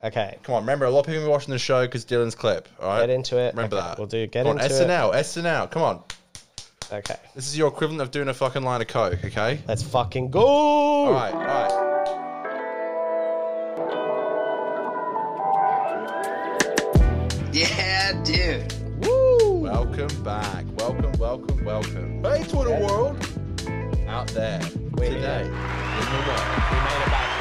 Okay. Come on, remember, a lot of people are watching the show because Dylan's clip. All right, Get into it. Remember Okay, that. We'll do. Get Come on, into SNL, SNL. Come on. it. Okay. This is your equivalent of doing a fucking line of coke. Okay. Let's fucking go. All right. All right. Yeah, dude. Woo. Welcome back. Welcome. Hey, Twitter world. Out there We today. made it. In the world. We made it back.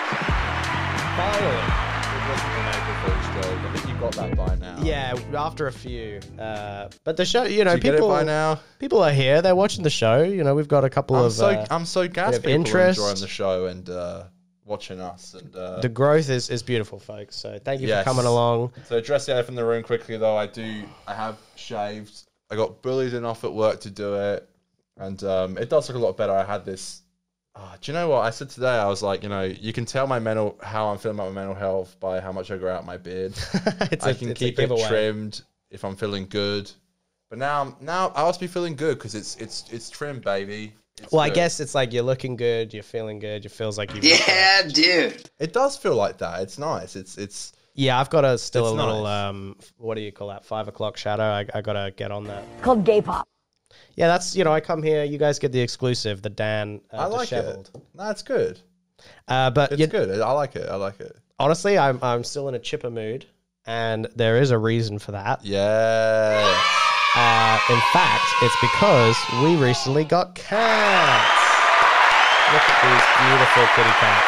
Finally. It wasn't an April Fool's joke. I think you got that by now. Yeah, after a few. But the show, Do you get it people by now? people are here. They're watching the show. We've got a couple I'm of. so gassed. of People interest. are enjoying the show and watching us. And The growth is beautiful, folks. So thank you Yes. for coming along. so address the elephant in the room quickly though. I have shaved. I got bullied enough at work to do it, and it does look a lot better. I had this. Do you know what I said today? I was like, you can tell how I'm feeling about my mental health by how much I grow out my beard. I can keep it trimmed if I'm feeling good. But now I must be feeling good because it's trimmed, baby. It's Well, I good. guess it's like you're looking good, you're feeling good, it feels like you've Yeah, dude. It does feel like that. It's nice. It's Yeah, I've got still It's a little nice. what do you call that? 5 o'clock shadow. I gotta get on that. It's called gay pop. Yeah, that's I come here, you guys get the exclusive, the Dan I like disheveled. it. No, it's good. But It's good. I like it. honestly, I'm still in a chipper mood, and there is a reason for that. Yeah. In fact, it's because we recently got cats. Look at these beautiful kitty cats.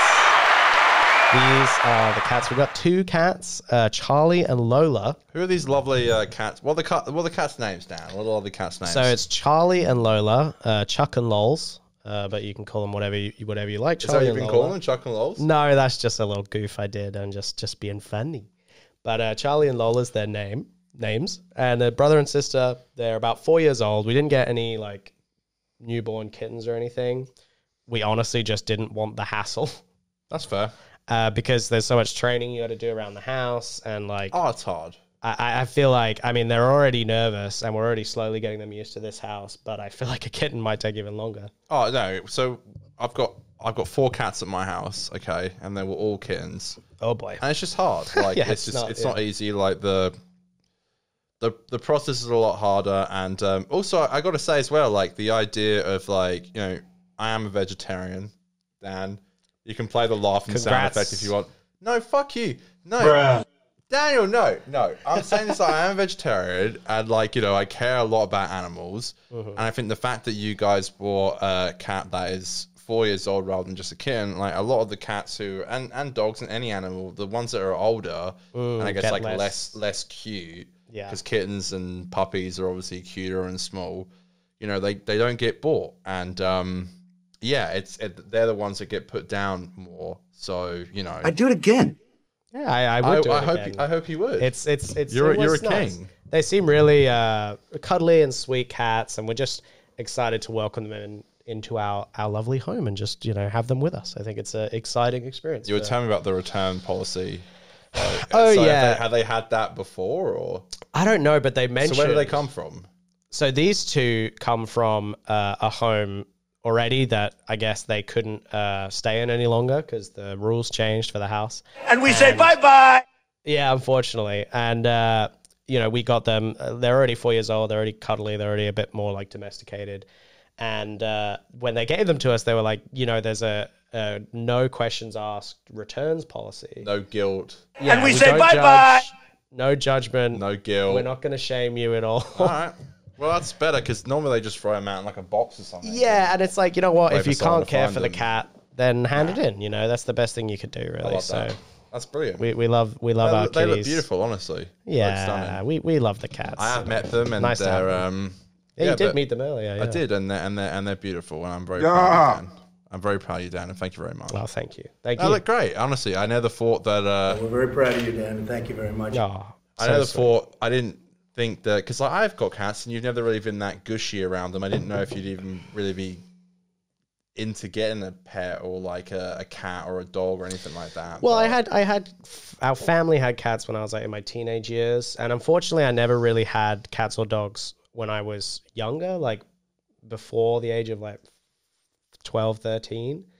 These are the cats. We've got 2 cats, Charlie and Lola. Who are these lovely cats? What are the cats' names, Dan? What are the cats' names? So it's Charlie and Lola, Chuck and Lols, but you can call them whatever you like. is that what Charlie you've and been Lola. calling them, Chuck and Lols? No, that's just a little goof I did and just being funny. But Charlie and Lola's their names, and their brother and sister, they're about 4 years old. We didn't get any like newborn kittens or anything. We honestly just didn't want the hassle That's fair. because there's so much training you got to do around the house, and like Oh, it's hard. I feel like, they're already nervous and we're already slowly getting them used to this house, but I feel like a kitten might take even longer. Oh no. So I've got 4 cats at my house, okay, and they were all kittens, Oh boy. and it's just hard. Like Yeah, it's it's not easy. Like the process is a lot harder, and also I got to say as well, like the idea of like I am a vegetarian, Dan. You can play the laughing sound Congrats. effect if you want. No, fuck you. No. Daniel, no. I'm saying this, like, I am a vegetarian, and I care a lot about animals. And I think the fact that you guys bought a cat that is 4 years old rather than just a kitten, like a lot of the cats and dogs and any animal, the ones that are older and I guess get like less- less cute, Yeah. because kittens and puppies are obviously cuter and small. They don't get bought, and they're the ones that get put down more. So I'd do it again. Yeah, I would do it hope again. I hope you would. It's You're a it's nice. king. They seem really cuddly and sweet cats, and we're just excited to welcome them into our lovely home and just have them with us. I think it's an exciting experience. You were telling me about the return policy. Oh, so yeah. have they had that before, or I don't know, but they mentioned. so where do they come from? So these 2 come from a home already that I guess they couldn't stay in any longer because the rules changed for the house. And we say bye-bye. Yeah, unfortunately. And, we got them. They're already 4 years old. They're already cuddly. They're already a bit more like domesticated. And when they gave them to us, they were like, there's a no questions asked returns policy. No guilt, Yeah, And we say don't bye-bye. judge, no judgment. no guilt. We're not going to shame you at all. All right. Well, that's better because normally they just throw them out in like a box or something. Yeah, and it's like, you know what? Wait If for you someone can't to care find for the them. cat, then hand it in. That's the best thing you could do, I really. love So that. That's brilliant. we love our They look kitties. beautiful, honestly. They look Yeah, stunning. we love the cats. I have met them, and Nice to have they're Yeah, you did but- meet them earlier. Yeah. I did, and they're beautiful, and I'm very proud of you, Dan. I'm very proud of you, Dan, and thank you very much. Well, thank you. Thank They you. look great, honestly. I never thought that. We're very proud of you, Dan, and thank you very much. Oh, I so never sweet. thought. I didn't think that because I've got cats, and you've never really been that gushy around them. I didn't know if you'd even really be into getting a pet or like a cat or a dog or anything like that. Well, But our family had cats when I was like in my teenage years, and unfortunately, I never really had cats or dogs when I was younger, like before the age of like 12, 13.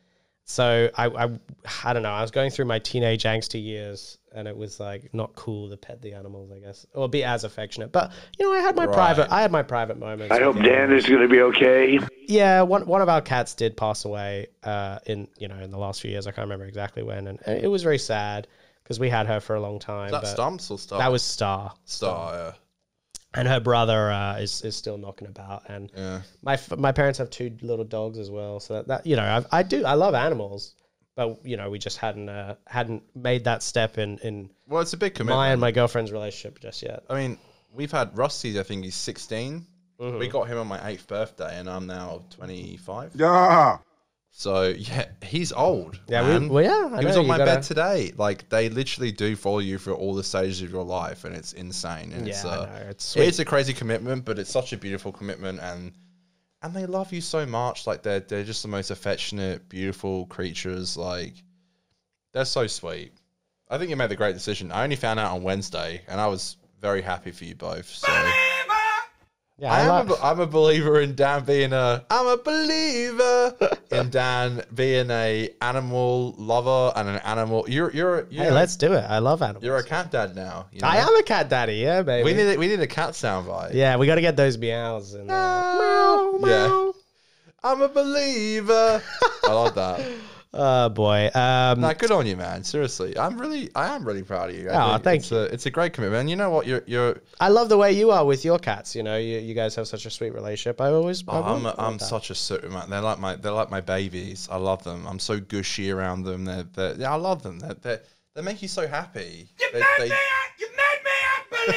So I don't know. I was going through my teenage angsty years, and it was like not cool to pet the animals, I guess, or be as affectionate. But I had my private moments. I hope Dan is going to be okay. Yeah, one of our cats did pass away in the last few years. I can't remember exactly when, and it was very sad because we had her for a long time. Is that but Stumps or Star? That was Star. Star, And her brother is still knocking about, and yeah. my parents have 2 little dogs as well. So that I love animals, but we just hadn't made that step in Well, it's a big commitment. my and my girlfriend's relationship just yet. I mean, we've had Rusty. I think he's 16. Mm-hmm. We got him on my 8th birthday, and I'm now 25. Yeah. So yeah, he's old. Yeah, man. He was on my bed today. Like, they literally do follow you through all the stages of your life, and it's insane. And Yeah, I know, it's sweet. it's a crazy commitment, but it's such a beautiful commitment, and they love you so much. Like, they're just the most affectionate, beautiful creatures. Like, they're so sweet. I think you made the great decision. I only found out on Wednesday, and I was very happy for you both. So. Yeah, I'm a believer in Dan being I'm a believer in Dan being a animal lover and an animal. Hey, let's do it. I love animals. You're a cat dad now. You know? I am a cat daddy. Yeah, baby. We need a cat soundbite. Yeah, we got to get those meows in there. Meow, meow. Yeah. I'm a believer. I love that. Oh boy. Nah, good on you, man. Seriously, I am really proud of you. Thank you. It's a great commitment. And you know what? You're. I love the way you are with your cats. You guys have such a sweet relationship. I'm such a super man. They're like my babies. I love them. I'm so gushy around them. I love them. They make you so happy. You made me a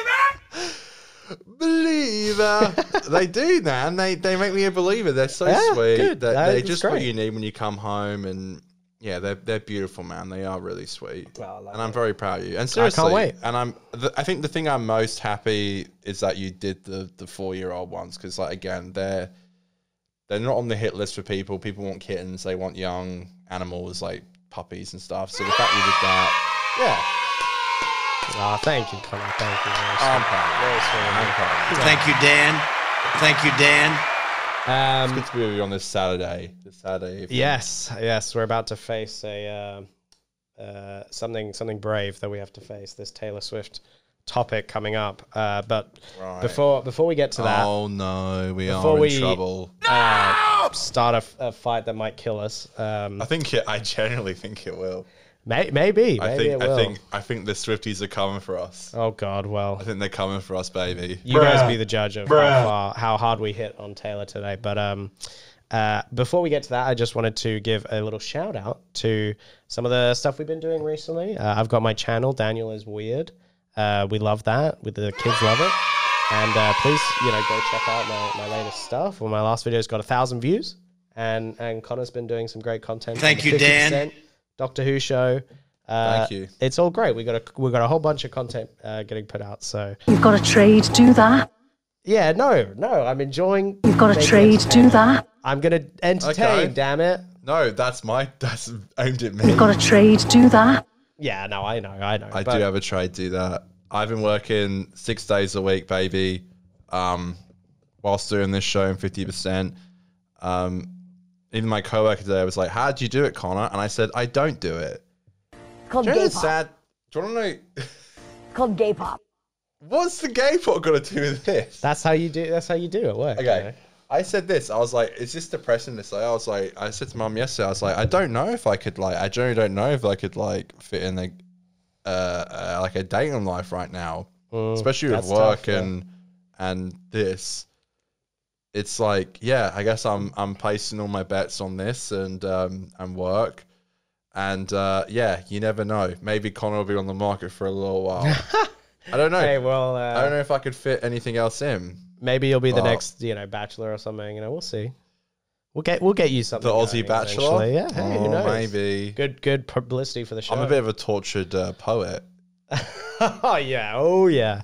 believer. They do, man. They make me a believer. They're so sweet. Good. They just what you need when you come home, and yeah, they're beautiful, man. They are really sweet. Well, and I'm very proud of you. And seriously, I can't wait. And I think the thing I'm most happy is that you did the 4-year-old ones, because like, again, they're not on the hit list for people. People want kittens. They want young animals like puppies and stuff. So the fact you did that, yeah. Oh, thank you, Connor. Thank you. I'm proud. Thank you, Dan. Thank you, Dan. It's good to be with you on this Saturday. Evening. Yes. We're about to face something brave that we have to face. This Taylor Swift topic coming up. But before we get to that, oh no, we are in trouble. Start a fight that might kill us. I genuinely think it will. Maybe it will. I think the Swifties are coming for us. Oh God, well, I think they're coming for us, baby. You guys be the judge of how hard we hit on Taylor today. But before we get to that, I just wanted to give a little shout out to some of the stuff we've been doing recently. I've got my channel, Daniel is Weird. We love that. The kids love it. And please, go check out my latest stuff. Well, my last video's got 1,000 views, and Connor's been doing some great content. Thank you, Dan. Doctor Who show. Thank you. It's all great. We got a whole bunch of content getting put out. So you've got a trade, do that. Yeah, no, I'm enjoying. You've got a trade, do that. I'm gonna entertain. Okay. Damn it. No, that's aimed at me. You've got a trade, do that. Yeah, no, I know. I do have a trade, do that. I've been working 6 days a week, baby. Whilst doing this show in 50%. Even my coworker today was like, "How do you do it, Connor?" And I said, "I don't do it." It's called gay pop. Sad. Do you want to know? It's called gay pop. What's the gay pop got to do with this? That's how you do it. Work. Okay. I said this. I was like, "Is this depressing?" This. I said to Mum yesterday. I was like, "I don't know if I could I generally don't know if I could fit in a dating life right now, especially with work tough, and this." It's like, yeah, I guess I'm placing all my bets on this and work. And yeah, you never know. Maybe Connor will be on the market for a little while. I don't know. Hey, well, I don't know if I could fit anything else in. Maybe you'll be the next, Bachelor or something. We'll see. We'll get you something. The Aussie Bachelor. Eventually. Yeah. Hey, who knows? Maybe. Good publicity for the show. I'm a bit of a tortured poet. Oh yeah.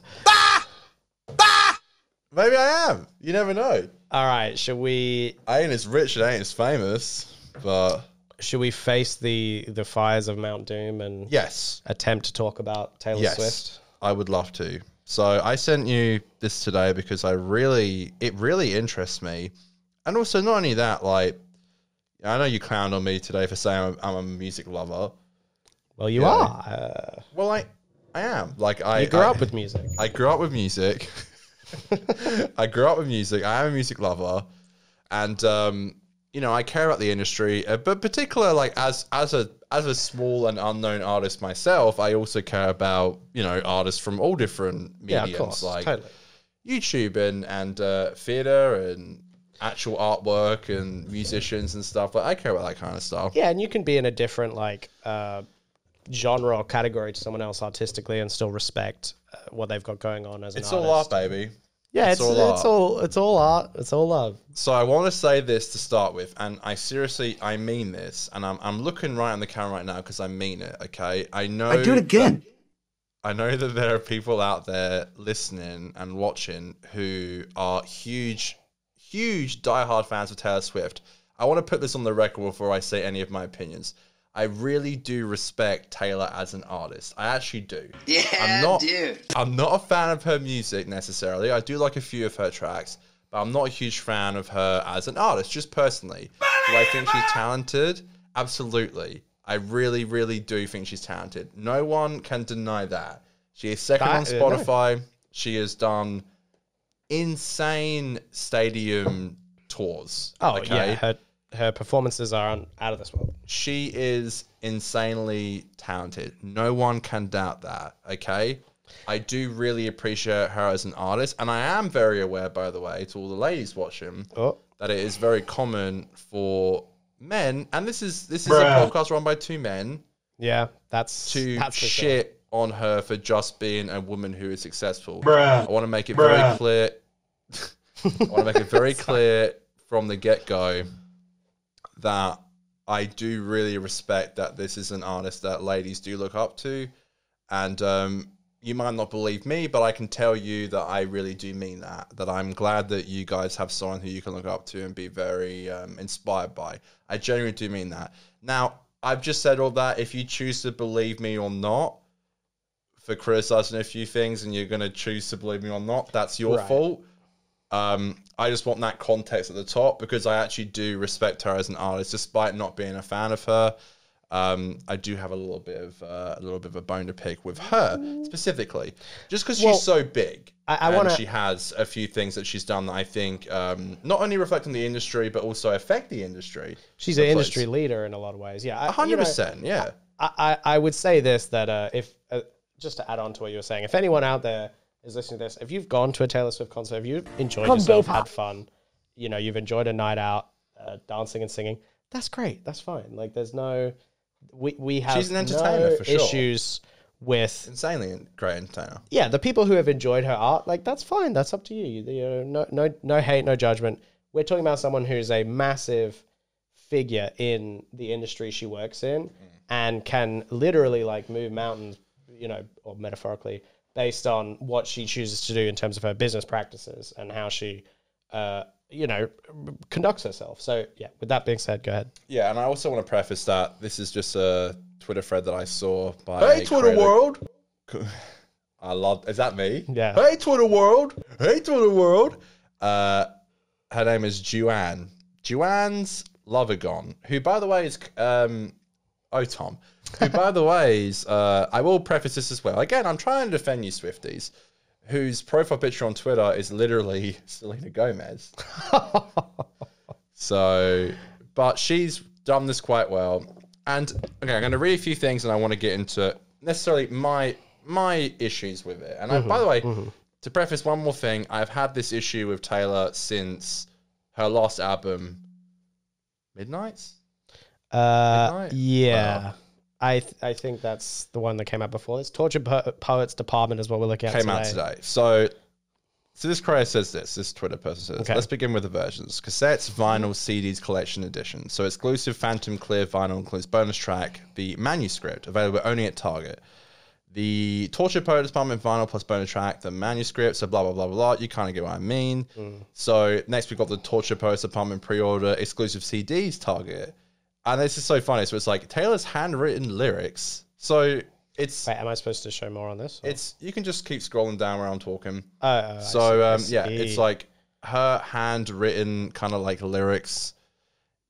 Maybe I am. You never know. All right, should we? I ain't as rich and I ain't as famous, but should we face the fires of Mount Doom and attempt to talk about Taylor Swift? I would love to. So I sent you this today because it really interests me, and also not only that, I know you clowned on me today for saying I'm a music lover. Well, you Yeah. are. Well, I am. Like You grew up with music. I grew up with music. I grew up with music. I am a music lover, and I care about the industry. But particular, like as a small and unknown artist myself, I also care about artists from all different mediums, Yeah, of course. like Totally. YouTube and theater and actual artwork and musicians and stuff. Like I care about that kind of stuff. Yeah, and you can be in a different genre or category to someone else artistically and still respect what they've got going on as an It's artist. all art, baby. Yeah, It's it's all art. all art. It's all love. So I want to say this to start with, and I mean this, and I'm looking right on the camera right now because I mean it. Okay, I know. I do it again. I know that there are people out there listening and watching who are huge diehard fans of Taylor Swift. I want to put this on the record before I say any of my opinions. I really do respect Taylor as an artist. I actually do. Yeah, dude. I'm not a fan of her music necessarily. I do like a few of her tracks, but I'm not a huge fan of her as an artist, just personally. Do I think she's talented? Absolutely. I really, really do think she's talented. No one can deny that. She is second on Spotify. She has done insane stadium tours. Oh okay? yeah, her performances are out of this world. She is insanely talented. No one can doubt that, okay? I do really appreciate her as an artist, and I am very aware, by the way, to all the ladies watching, that it is very common for men, and this is a podcast run by two men, Yeah, that's to for sure. shit on her for just being a woman who is successful. I want to make it very clear. I want to make it very clear from the get-go that I do really respect that this is an artist that ladies do look up to. And you might not believe me, but I can tell you that I really do mean that I'm glad that you guys have someone who you can look up to and be very inspired by. I genuinely do mean that. Now, I've just said all that. If you choose to believe me or not for criticizing a few things and you're going to choose to believe me or not, that's your fault. I just want that context at the top because I actually do respect her as an artist, despite not being a fan of her. I do have a little bit of a bone to pick with her specifically, just because she's so big. She has a few things that she's done that I think not only reflect on the industry but also affect the industry. She's an industry leader in a lot of ways. Yeah, 100%. Yeah. I would say this that if just to add on to what you were saying, if anyone out there is listening to this, if you've gone to a Taylor Swift concert, if you've enjoyed yourself, had fun, you've enjoyed a night out, dancing and singing, that's great. That's fine. Like, there's no, we have She's an entertainer no for sure. issues with Insanely great entertainer. Yeah, the people who have enjoyed her art, like, that's fine. That's up to you. No hate, no judgment. We're talking about someone who's a massive figure in the industry she works in and can literally like move mountains, or metaphorically, based on what she chooses to do in terms of her business practices and how she, conducts herself. So, yeah, with that being said, go ahead. Yeah, and I also want to preface that this is just a Twitter thread that I saw by Hey, Twitter world. Is that me? Yeah. Hey, Twitter world. Hey, Twitter world. Her name is Juan. Juan's Lovagon, who, by the way, is... Tom. Who, by the way, is... I will preface this as well. Again, I'm trying to defend you, Swifties, whose profile picture on Twitter is literally Selena Gomez. But she's done this quite well. And, okay, I'm going to read a few things and I want to get into necessarily my issues with it. And by the way, to preface one more thing, I've had this issue with Taylor since her last album, Midnights? Yeah. I think that's the one that came out before. It's Tortured Poets Department is what we're looking at Came out today. So this creator says this Twitter person says, let's begin with the versions. Cassettes, vinyl, CDs, collection edition. So exclusive Phantom Clear vinyl includes bonus track, the manuscript, available only at Target. The Tortured Poets Department vinyl plus bonus track, the manuscript, so blah, blah, blah, blah. You kind of get what I mean. So next we've got the Tortured Poets Department pre-order, exclusive CDs, Target. And this is so funny. So it's like Taylor's handwritten lyrics. So it's... Wait, am I supposed to show more on this? Or? You can just keep scrolling down where I'm talking. I see. It's like her handwritten kind of like lyrics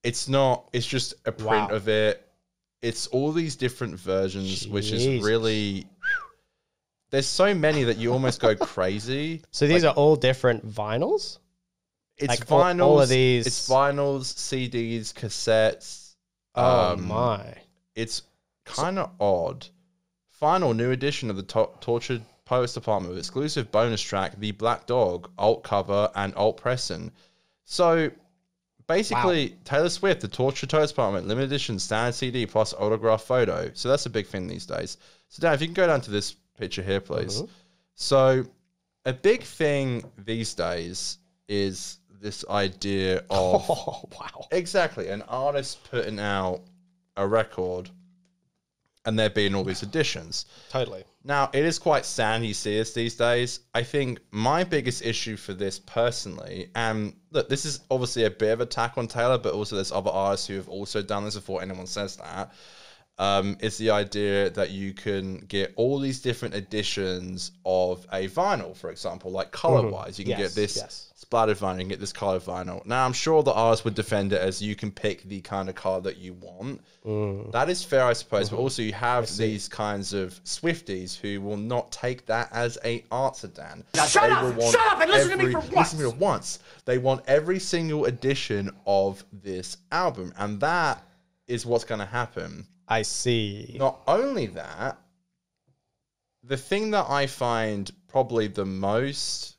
It's not. It's just a print of it. It's all these different versions, which is really. There's so many that you almost go crazy. So these are all different vinyls? It's like vinyls. All of these. It's vinyls, CDs, cassettes. Oh my! It's kind of odd. Final new edition of the Tortured Poets Department with exclusive bonus track, The Black Dog, alt cover, and alt pressing. So basically, Taylor Swift, the Tortured Poets Department, limited edition, standard CD plus autograph photo. So that's a big thing these days. So Dan, if you can go down to this picture here, please. So a big thing these days is this idea of exactly an artist putting out a record and there being all these editions. Totally. Now, it is quite sad you see this these days. I think my biggest issue for this personally, and look, this is obviously a bit of an attack on Taylor, but also there's other artists who have also done this before anyone says that, is the idea that you can get all these different editions of a vinyl, for example, like color-wise. You can get this splattered vinyl, you can get this colored vinyl. Now, I'm sure the artist would defend it as you can pick the kind of color that you want. That is fair, I suppose, but also you have these kinds of Swifties who will not take that as an answer, Dan. Shut up and listen to me for once! Listen to me for once. They want every single edition of this album, and that is what's going to happen. I see. Not only that, the thing that I find probably the most,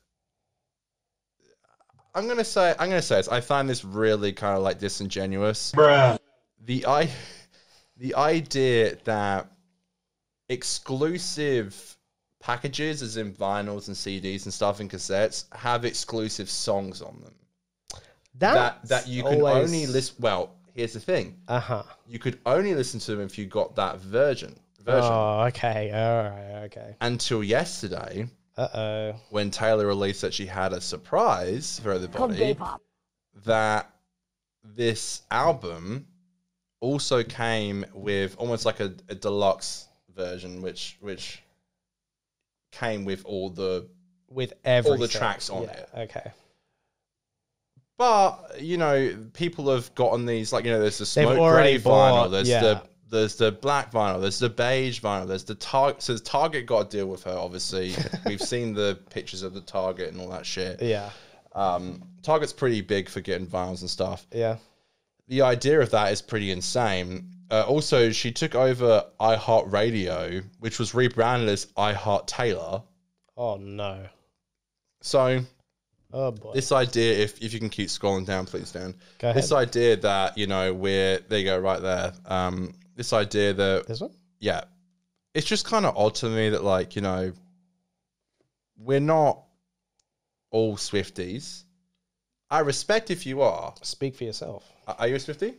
I'm gonna say this. I find this really kind of like disingenuous. Bruh. The idea that exclusive packages, as in vinyls and CDs and stuff and cassettes, have exclusive songs on them. That you can only listen. Well, here's the thing. You could only listen to them if you got that version. Oh, okay. All right. Okay. Until yesterday. When Taylor released that she had a surprise for everybody. That this album also came with almost like a deluxe version, which came with all the tracks on it. Okay. But, you know, people have gotten these, like, you know, there's the smoke gray vinyl, there's the black vinyl, there's the beige vinyl, there's the Target. So Target got to deal with her, obviously. We've seen the pictures of the Target and all that shit. Yeah. Target's pretty big for getting vinyls and stuff. Yeah. The idea of that is pretty insane. Also, she took over iHeartRadio, which was rebranded as iHeart Taylor. Oh, no. So... Oh boy. This idea, if you can keep scrolling down, please, Dan. Go ahead. This idea that, you know, there you go, right there. This idea that... This one? Yeah. It's just kind of odd to me that, like, you know, we're not all Swifties. I respect if you are. Speak for yourself. Are you a Swiftie?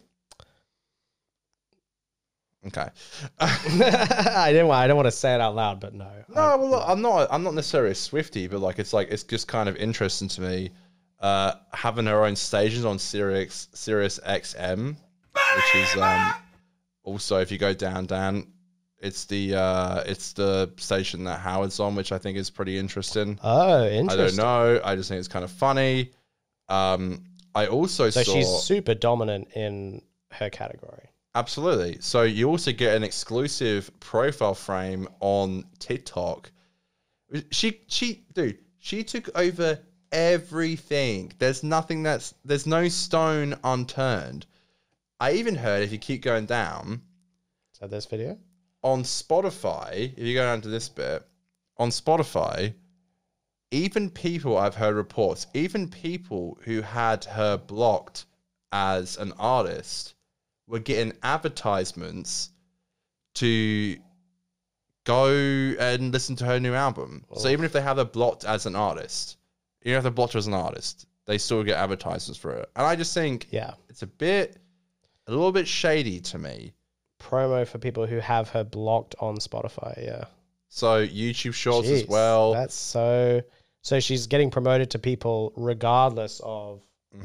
Okay. I don't want to say it out loud, but no. No, well, look, I'm not necessarily a Swiftie, but it's just kind of interesting to me having her own stations on Sirius XM, which is also, if you go down, Dan, it's the station that Howard's on, which I think is pretty interesting. Oh, interesting. I don't know. I just think it's kind of funny. I also saw... So she's super dominant in her category. Absolutely. So you also get an exclusive profile frame on TikTok. She took over everything. There's no stone unturned. I even heard, if you keep going down... Is that this video? On Spotify, if you go down to this bit, on Spotify, even people, I've heard reports, even people who had her blocked as an artist were getting advertisements to go and listen to her new album. Oh. So even if they have her blocked as an artist, even if they're blocked as an artist, they still get advertisements for it. And I just think it's a little bit shady to me. Promo for people who have her blocked on Spotify, yeah. So YouTube Shorts as well. That's so she's getting promoted to people regardless of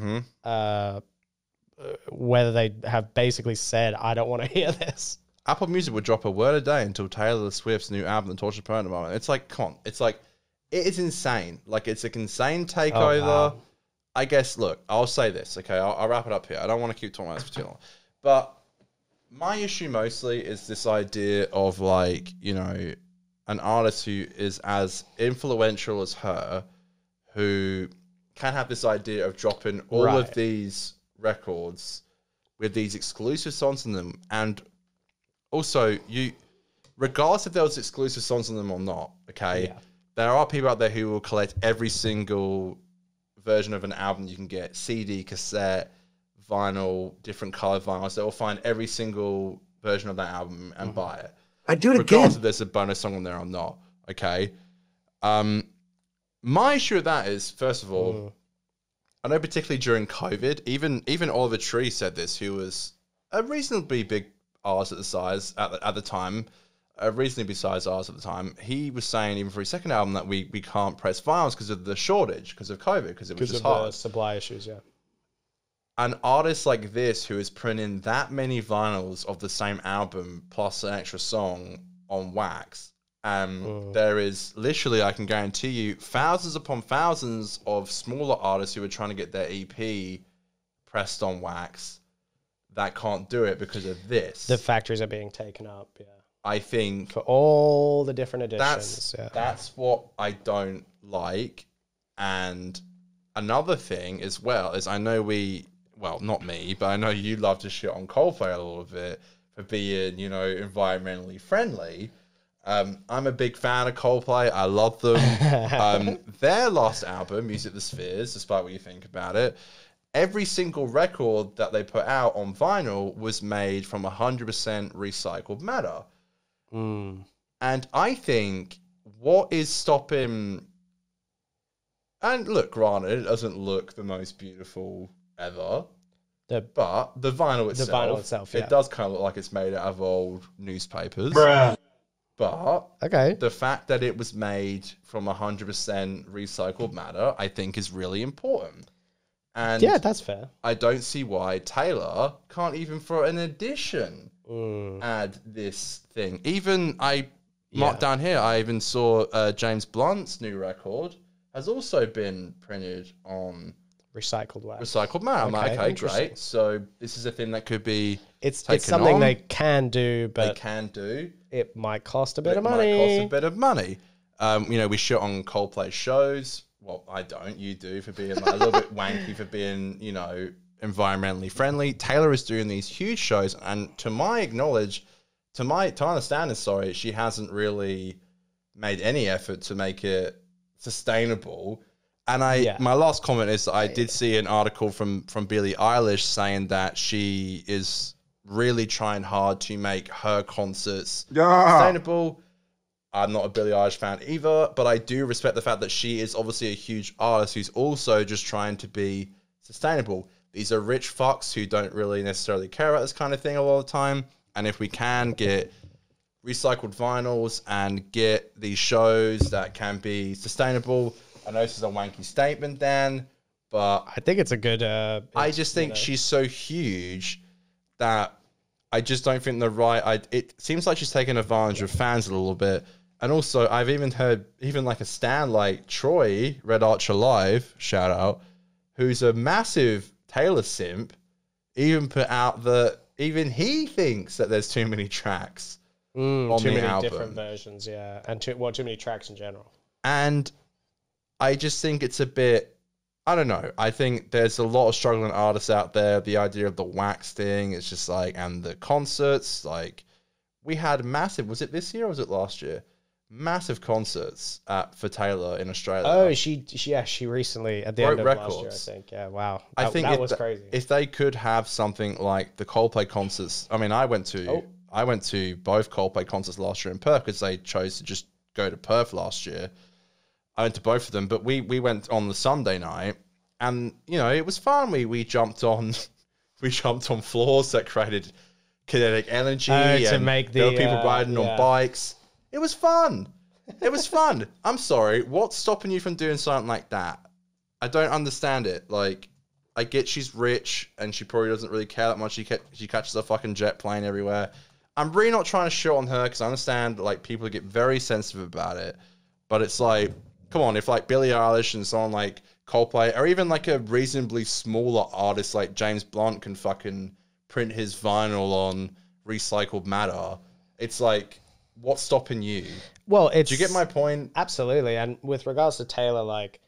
whether they have basically said, I don't want to hear this. Apple Music would drop a word a day until Taylor Swift's new album, The Tortured Poets Department. It's like, come on. It's like, it is insane. Like, it's an insane takeover. I guess, look, I'll say this, okay? I'll wrap it up here. I don't want to keep talking about this for too long. But my issue mostly is this idea of, like, you know, an artist who is as influential as her, who can have this idea of dropping all of these records with these exclusive songs in them. And also, regardless if there was exclusive songs on them or not, okay, there are people out there who will collect every single version of an album you can get, CD, cassette, vinyl, different colored vinyls. They will find every single version of that album and buy it. I do it regardless again. if there's a bonus song on there or not, okay? My issue with that is, first of all, I know particularly during COVID, even Oliver Tree said this, who was a reasonably big artist at the time, reasonably sized artist at the time. He was saying even for his second album that we can't press vinyls because of the shortage, because of COVID, because it was just hard. Supply issues, An artist like this who is printing that many vinyls of the same album plus an extra song on wax, there is literally, I can guarantee you, thousands upon thousands of smaller artists who are trying to get their EP pressed on wax that can't do it because of this. The factories are being taken up, I think for all the different editions. That's what I don't like. And another thing as well is I know not me, but I know you love to shit on Coldplay a little bit for being, you know, environmentally friendly. I'm a big fan of Coldplay. I love them. Their last album, Music the Spheres, despite what you think about it, every single record that they put out on vinyl was made from 100% recycled matter. And I think what is stopping... And look, granted, it doesn't look the most beautiful ever, but the vinyl itself, it does kind of look like it's made out of old newspapers. Bruh. But the fact that it was made from 100% recycled matter, I think, is really important. And yeah, that's fair. I don't see why Taylor can't even, for an edition, add this thing. Even I marked down here, I even saw James Blunt's new record has also been printed on recycled wax. Recycled matter. I'm like, okay, great. So this is a thing that could be it's something they can do, but it might cost a bit of money. You know, we shit on Coldplay shows. Well, I don't. You do, for being like a little bit wanky, for being, you know, environmentally friendly. Taylor is doing these huge shows, and to my understanding, sorry, she hasn't really made any effort to make it sustainable. And my last comment is that I did see an article from Billie Eilish saying that she is really trying hard to make her concerts sustainable. I'm not a Billie Eilish fan either, but I do respect the fact that she is obviously a huge artist who's also just trying to be sustainable. These are rich fucks who don't really necessarily care about this kind of thing a lot of the time. And if we can get recycled vinyls and get these shows that can be sustainable, I know this is a wanky statement, Dan, but I think it's a good... I just think she's so huge that I just don't think it seems like she's taking advantage of fans a little bit. And also, I've even heard, like a stan like Troy, Red Archer Live, shout out, who's a massive Taylor simp, even put out even he thinks that there's too many tracks on the album. Too many different versions, and too many tracks in general. And I just think it's a bit, I don't know. I think there's a lot of struggling artists out there. The idea of the wax thing is just like, and the concerts, like we had massive, was it this year or was it last year? Massive concerts for Taylor in Australia. Oh, she recently at the end of last year, I think. Yeah, wow. I think that was crazy. If they could have something like the Coldplay concerts, I mean, I went to both Coldplay concerts last year in Perth because they chose to just go to Perth last year. I went to both of them, but we went on the Sunday night, and you know it was fun. We jumped on floors that created kinetic energy to make there were people riding on bikes. It was fun. It was fun. I'm sorry. What's stopping you from doing something like that? I don't understand it. Like, I get she's rich and she probably doesn't really care that much. She catches a fucking jet plane everywhere. I'm really not trying to shit on her because I understand like people get very sensitive about it. But it's like, come on, if like Billie Eilish and someone like Coldplay, or even like a reasonably smaller artist like James Blunt can fucking print his vinyl on recycled matter, it's like, what's stopping you? Well, Do you get my point? Absolutely. And with regards to Taylor, like,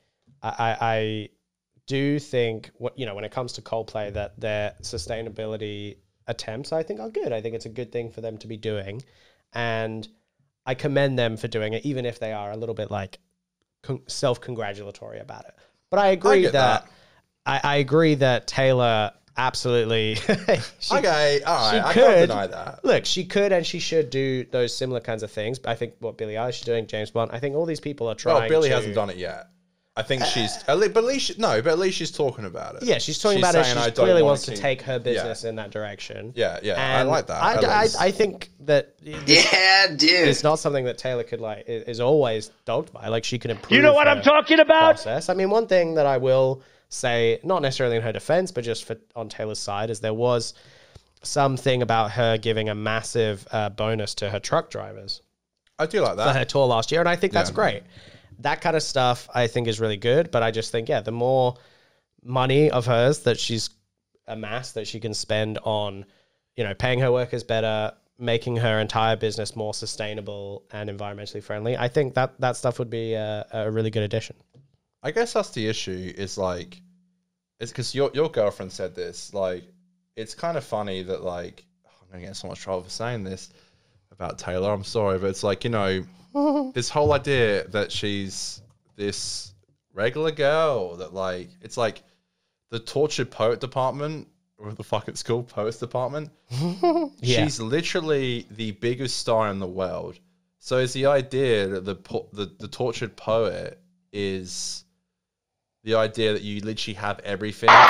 I do think when it comes to Coldplay, that their sustainability attempts, I think, are good. I think it's a good thing for them to be doing, and I commend them for doing it, even if they are a little bit like self-congratulatory about it. But I agree that. I agree that Taylor absolutely. Okay, all right, I could, can't deny that. Look, she could and she should do those similar kinds of things. But I think what Billie Eilish is doing, James Blunt, I think all these people are trying. Well, Billie hasn't done it yet. I think she's, but at least she's talking about it. Yeah, she's talking about it. She clearly wants to take her business Yeah. in that direction. Yeah, And I like that. I think that dude. it's not something that Taylor could is always dogged by. Like, she can improve. You know what her I'm talking about? process. I mean, one thing that I will say, not necessarily in her defense, but just on Taylor's side, is there was something about her giving a massive bonus to her truck drivers. I do like For her that. tour last year, and I think that's great. That kind of stuff I think is really good, but I just think, the more money of hers that she's amassed that she can spend on, paying her workers better, making her entire business more sustainable and environmentally friendly, I think that stuff would be a really good addition. I guess that's the issue, is like, it's because your girlfriend said this, like, it's kind of funny that, like, I'm going to get in so much trouble for saying this about Taylor, I'm sorry, but it's like, this whole idea that she's this regular girl that, like, it's like the tortured poet department, or what the fuck it's called, poets department. Yeah. She's literally the biggest star in the world. So it's the idea that the tortured poet is the idea that you literally have everything and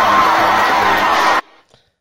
you can't reach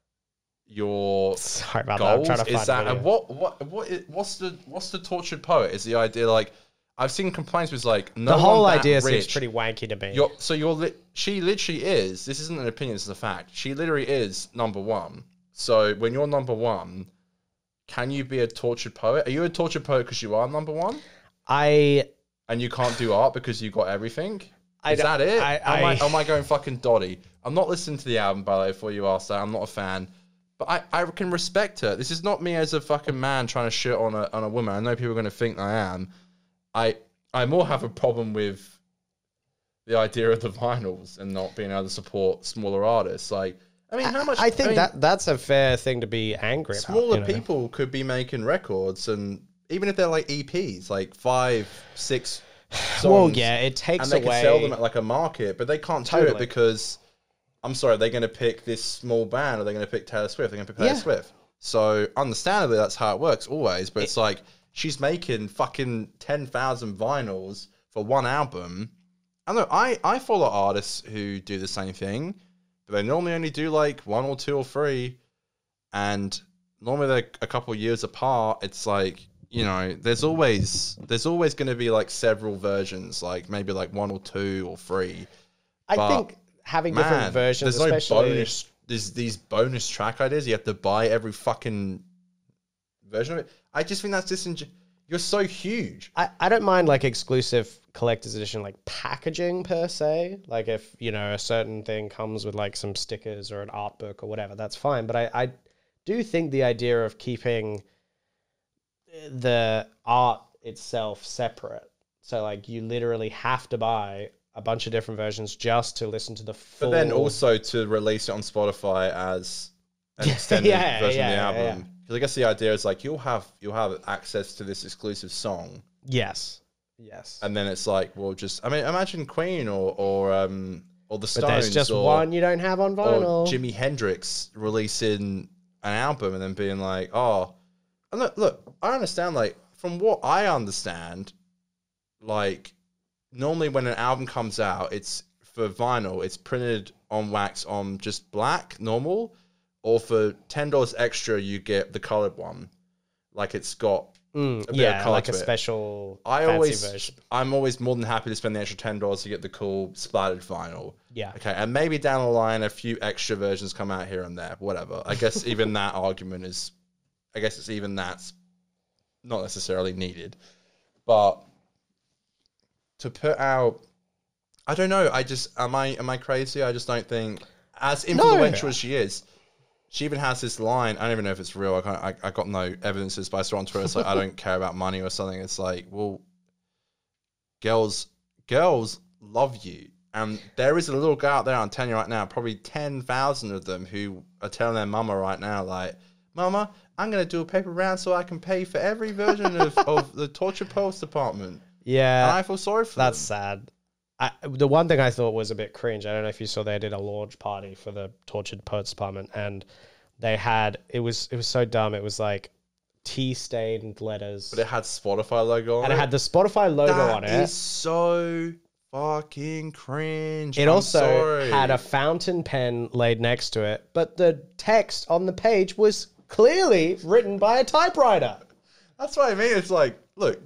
your Sorry about goals. that. I'm trying to Is find that a video. what's the tortured poet? Is the idea like, I've seen complaints with like, no, The whole one that idea rich. seems pretty wanky to me. She literally is. This isn't an opinion. This is a fact. She literally is number one. So when you're number one, can you be a tortured poet? Are you a tortured poet because you are number one? And you can't do art because you got everything? Is that it? Am I going fucking doddy? I'm not listening to the album, by the way, before you ask that. I'm not a fan. But I can respect her. This is not me as a fucking man trying to shit on a woman. I know people are going to think I am. I more have a problem with the idea of the vinyls and not being able to support smaller artists. Like, I mean, how much? I think that's a fair thing to be angry about. Smaller people could be making records, and even if they're like EPs, like 5, 6 songs. Well, yeah, it takes and they away. can sell them at like a market, but they can't do it because, I'm sorry, they're going to pick this small band, or they're going to pick Taylor Swift. They're going to pick Taylor Swift. So understandably, that's how it works always. But it's like, she's making fucking 10,000 vinyls for one album. And look, I follow artists who do the same thing, but they normally only do like 1 or 2 or 3, and normally they're a couple of years apart. It's like, there's always going to be like several versions, like maybe like 1 or 2 or 3. I think having different versions, there's especially no bonus. There's these bonus track ideas. You have to buy every fucking version of it. I just think that's disingenuous. You're so huge. I don't mind like exclusive collector's edition like packaging per se. Like if, a certain thing comes with like some stickers or an art book or whatever, that's fine. But I do think the idea of keeping the art itself separate. So like you literally have to buy a bunch of different versions just to listen to the full. But then also to release it on Spotify as an extended version of the album. Yeah. Because I guess the idea is like, you'll have access to this exclusive song. Yes. And then it's like, well, just, I mean, imagine Queen or the Stones. But there's just one you don't have on vinyl. Or Jimi Hendrix releasing an album and then being like, oh, and look, I understand, like, from what I understand, like, normally when an album comes out, it's for vinyl, it's printed on wax on just black, normal, or for $10 extra, you get the colored one. Like, it's got a bit of color like to a it. special fancy version. I'm always more than happy to spend the extra $10 to get the cool splattered vinyl. Yeah. Okay, and maybe down the line, a few extra versions come out here and there, whatever. I guess even that argument is, that's not necessarily needed. But to put out I don't know. I just am I crazy? I just don't think as influential as she is. She even has this line. I don't even know if it's real. I got no evidences, but I saw on Twitter. It's like I don't care about money or something. It's like, well, girls love you, and there is a little girl out there. I'm telling you right now, probably 10,000 of them who are telling their mama right now, like, "Mama, I'm gonna do a paper round so I can pay for every version of the Tortured Poets Department." Yeah, and I feel sorry for them. That's sad. The one thing I thought was a bit cringe, I don't know if you saw, they did a launch party for the Tortured Poets Department, and they had, it was so dumb. It was like tea-stained letters. But it had Spotify logo on it. And it had the Spotify logo on it. That is so fucking cringe. It also had a fountain pen laid next to it, but the text on the page was clearly written by a typewriter. That's what I mean. It's like, look,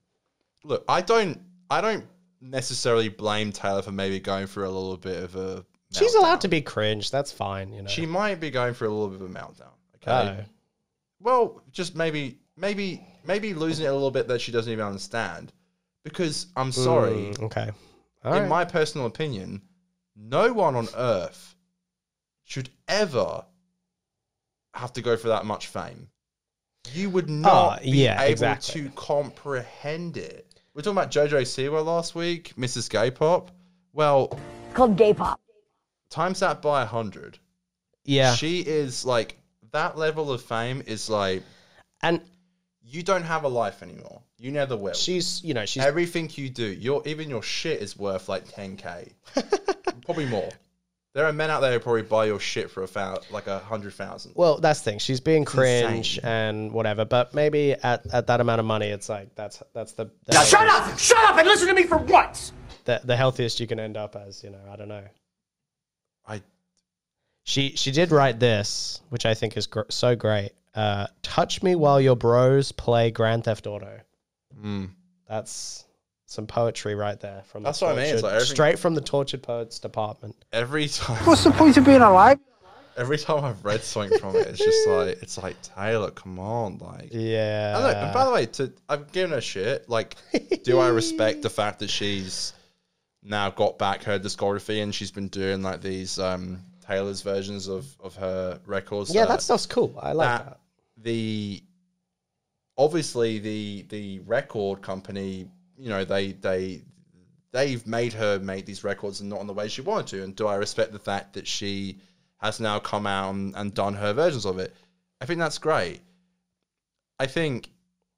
I don't necessarily blame Taylor for maybe going through a little bit of a meltdown. She's allowed to be cringe. That's fine, you know. She might be going through a little bit of a meltdown. Okay. Well, just maybe losing it a little bit that she doesn't even understand. Because I'm sorry. Okay. In my personal opinion, no one on earth should ever have to go for that much fame. You would not be able to comprehend it. We were talking about JoJo Siwa last week, Mrs. Gay Pop. Well, It's called gay pop. Times that by 100. Yeah. She is like, that level of fame is like, and you don't have a life anymore. You never will. She's everything you do. Even your shit is worth like 10K, probably more. There are men out there who probably buy your shit for like 100,000. Well, that's the thing. She's being cringe and whatever, but maybe at that amount of money, it's like that's the Now shut up and listen to me for once. The healthiest you can end up as, you know. I don't know. She did write this, which I think is so great. Touch me while your bros play Grand Theft Auto. That's some poetry right there. That's what I mean. It's like straight from the Tortured Poets Department. Every time. What's the point of being alive? Every time I've read something from it, it's like Taylor, come on, like. Yeah. And look, and by the way, I've given her shit. Like, do I respect the fact that she's now got back her discography and she's been doing like these Taylor's versions of her records? Yeah, that stuff's cool. I like that. Obviously the record company, you know, they've made her make these records and not in the way she wanted to. And do I respect the fact that she has now come out and done her versions of it? I think that's great. I think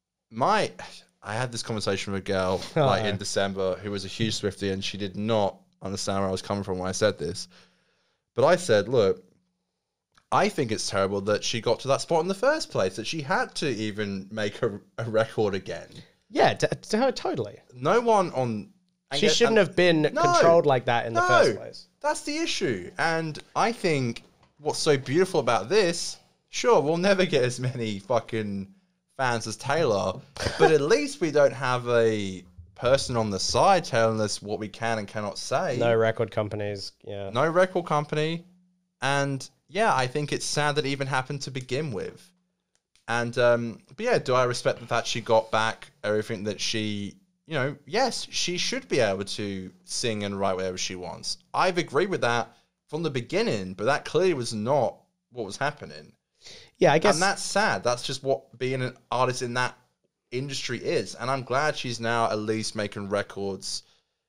I had this conversation with a girl in December who was a huge Swiftie, and she did not understand where I was coming from when I said this. But I said, look, I think it's terrible that she got to that spot in the first place, that she had to even make a record again. Yeah, totally. No one on... She shouldn't have been controlled like that in the first place. That's the issue. And I think what's so beautiful about this, sure, we'll never get as many fucking fans as Taylor, but at least we don't have a person on the side telling us what we can and cannot say. No record companies, yeah. No record company. And yeah, I think it's sad that it even happened to begin with. And, but yeah, do I respect the fact she got back everything that she, you know, yes, she should be able to sing and write whatever she wants. I've agreed with that from the beginning, but that clearly was not what was happening. Yeah, I guess. And that's sad. That's just what being an artist in that industry is. And I'm glad she's now at least making records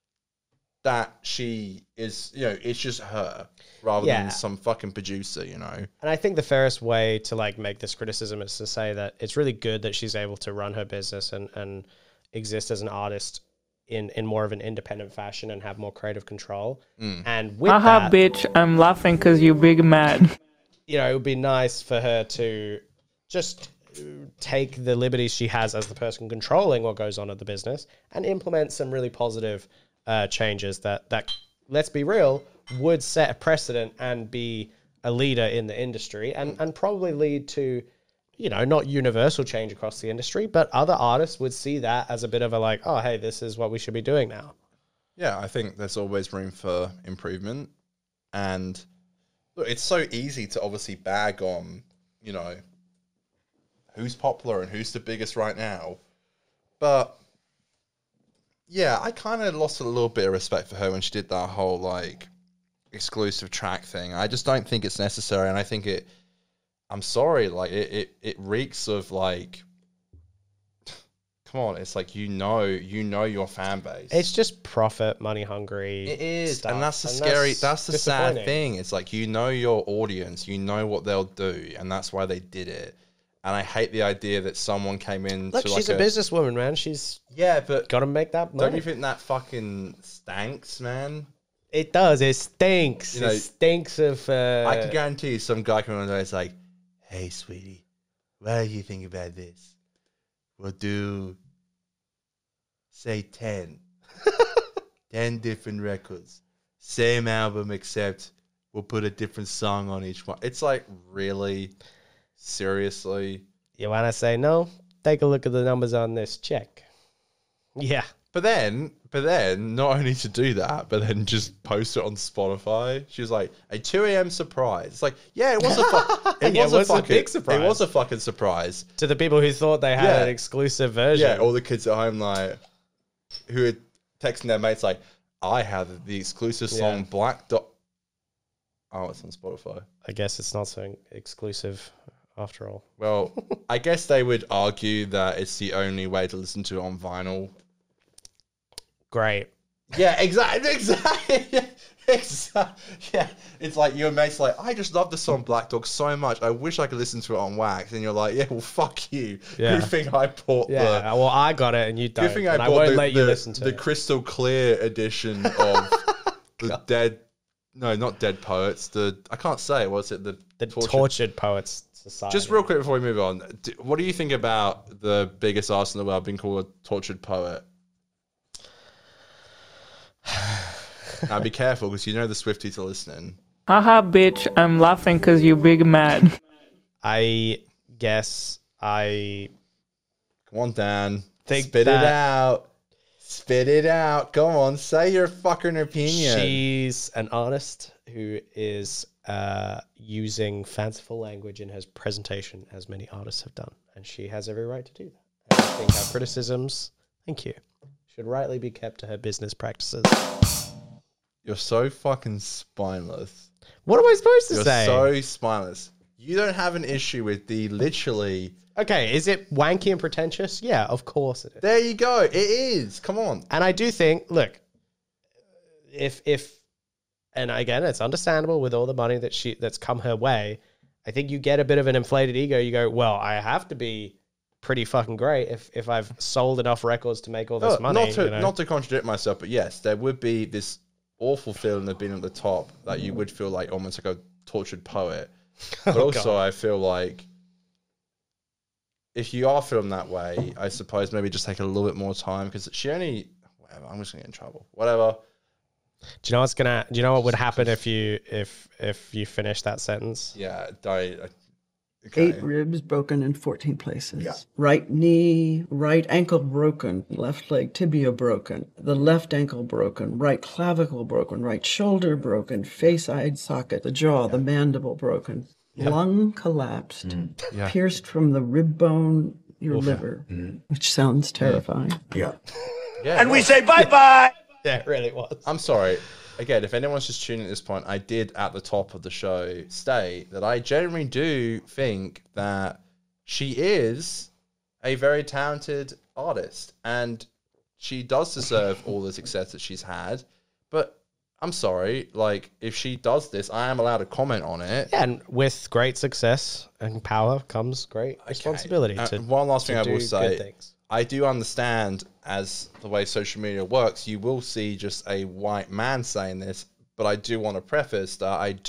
that she is, you know, it's just her rather than some fucking producer, you know. And I think the fairest way to like make this criticism is to say that it's really good that she's able to run her business and exist as an artist in more of an independent fashion and have more creative control. And with that, bitch, I'm laughing because you're big mad. You know, it would be nice for her to just take the liberties she has as the person controlling what goes on at the business and implement some really positive changes that, let's be real, would set a precedent and be a leader in the industry and probably lead to, you know, not universal change across the industry, but other artists would see that as a bit of a like, oh, hey, this is what we should be doing now. Yeah, I think there's always room for improvement. And look, it's so easy to obviously bag on, you know, who's popular and who's the biggest right now. But yeah, I kind of lost a little bit of respect for her when she did that whole like exclusive track thing. I just don't think it's necessary, and I think I'm sorry, like it reeks of like. Come on, it's like you know your fan base. It's just profit, money hungry. It is, stuff. and that's the And scary. That's the sad disappointing. thing. It's like you know your audience, you know what they'll do, and that's why they did it. And I hate the idea that someone came in. Look, to she's like a businesswoman, man. She's but got to make that money. don't you think that fucking stinks, man? It does. It stinks. You know, it stinks of. I can guarantee you, some guy coming on there is like, "Hey, sweetie, what do you think about this? We'll do, say, 10 different records, same album, except we'll put a different song on each one." It's like, really, seriously. You want to say no? Take a look at the numbers on this check. Yeah. But then, not only to do that, but then just post it on Spotify. She was like, a 2 a.m. surprise. It's like, yeah, it was a big surprise. It was a fucking surprise. To the people who thought they had Yeah. an exclusive version. Yeah, all the kids at home, like, who are texting their mates, like, I have the exclusive song Yeah. Black Dot. Oh, it's on Spotify. I guess it's not so exclusive after all. Well, I guess they would argue that it's the only way to listen to it on vinyl. Great. Yeah, exactly. Yeah, it's like your mate's like, I just love the song Black Dog so much. I wish I could listen to it on wax. And you're like, yeah, well, fuck you. Yeah. You think I bought Yeah. Well, I got it and you don't. You think I and I bought won't let you listen to the it. crystal clear edition of the dead? No, not Dead Poets. I can't say. What's it? The Tortured Poets Society. Just real quick before we move on, what do you think about the biggest artist in the world being called a tortured poet? Now be careful because you know the Swifties are listening. Haha, bitch, I'm laughing because you big mad. I guess I Come on, Dan. think Spit it that out. Spit it out. Go on, say your fucking opinion. she's an artist who is using fanciful language in her presentation, as many artists have done, and she has every right to do that. And I think her criticisms, thank you, should rightly be kept to her business practices. You're so fucking spineless. What am I supposed to You're say? so spineless. You don't have an issue with the literally. Okay, is it wanky and pretentious? Yeah, of course it is. There you go. It is. Come on. And I do think, look, if and again, it's understandable with all the money that's come her way. I think you get a bit of an inflated ego. You go, well, I have to be pretty fucking great if I've sold enough records to make all this money. Not to contradict myself, but yes, there would be this awful feeling of being at the top that you would feel like almost like a tortured poet. But also, I feel like if you are feeling that way, I suppose maybe just take a little bit more time because she only. Whatever, I'm just gonna get in trouble. Whatever. Do you know what would happen if you finish that sentence? Yeah, don't. Okay. 8 ribs broken in 14 places. Yeah. Right knee, right ankle broken, left leg tibia broken, the left ankle broken, right clavicle broken, right shoulder broken, face eye socket, the jaw, the mandible broken, lung collapsed, pierced from the rib bone, your liver, which sounds terrifying. Yeah. And we say bye-bye! Yeah, it really was. I'm sorry. Again, if anyone's just tuning at this point, I did at the top of the show state that I genuinely do think that she is a very talented artist and she does deserve all the success that she's had. But I'm sorry, like, if she does this, I am allowed to comment on it. Yeah, and with great success and power comes great responsibility. One last thing I will do say. good things. I do understand, as the way social media works, you will see just a white man saying this, but I do want to preface that I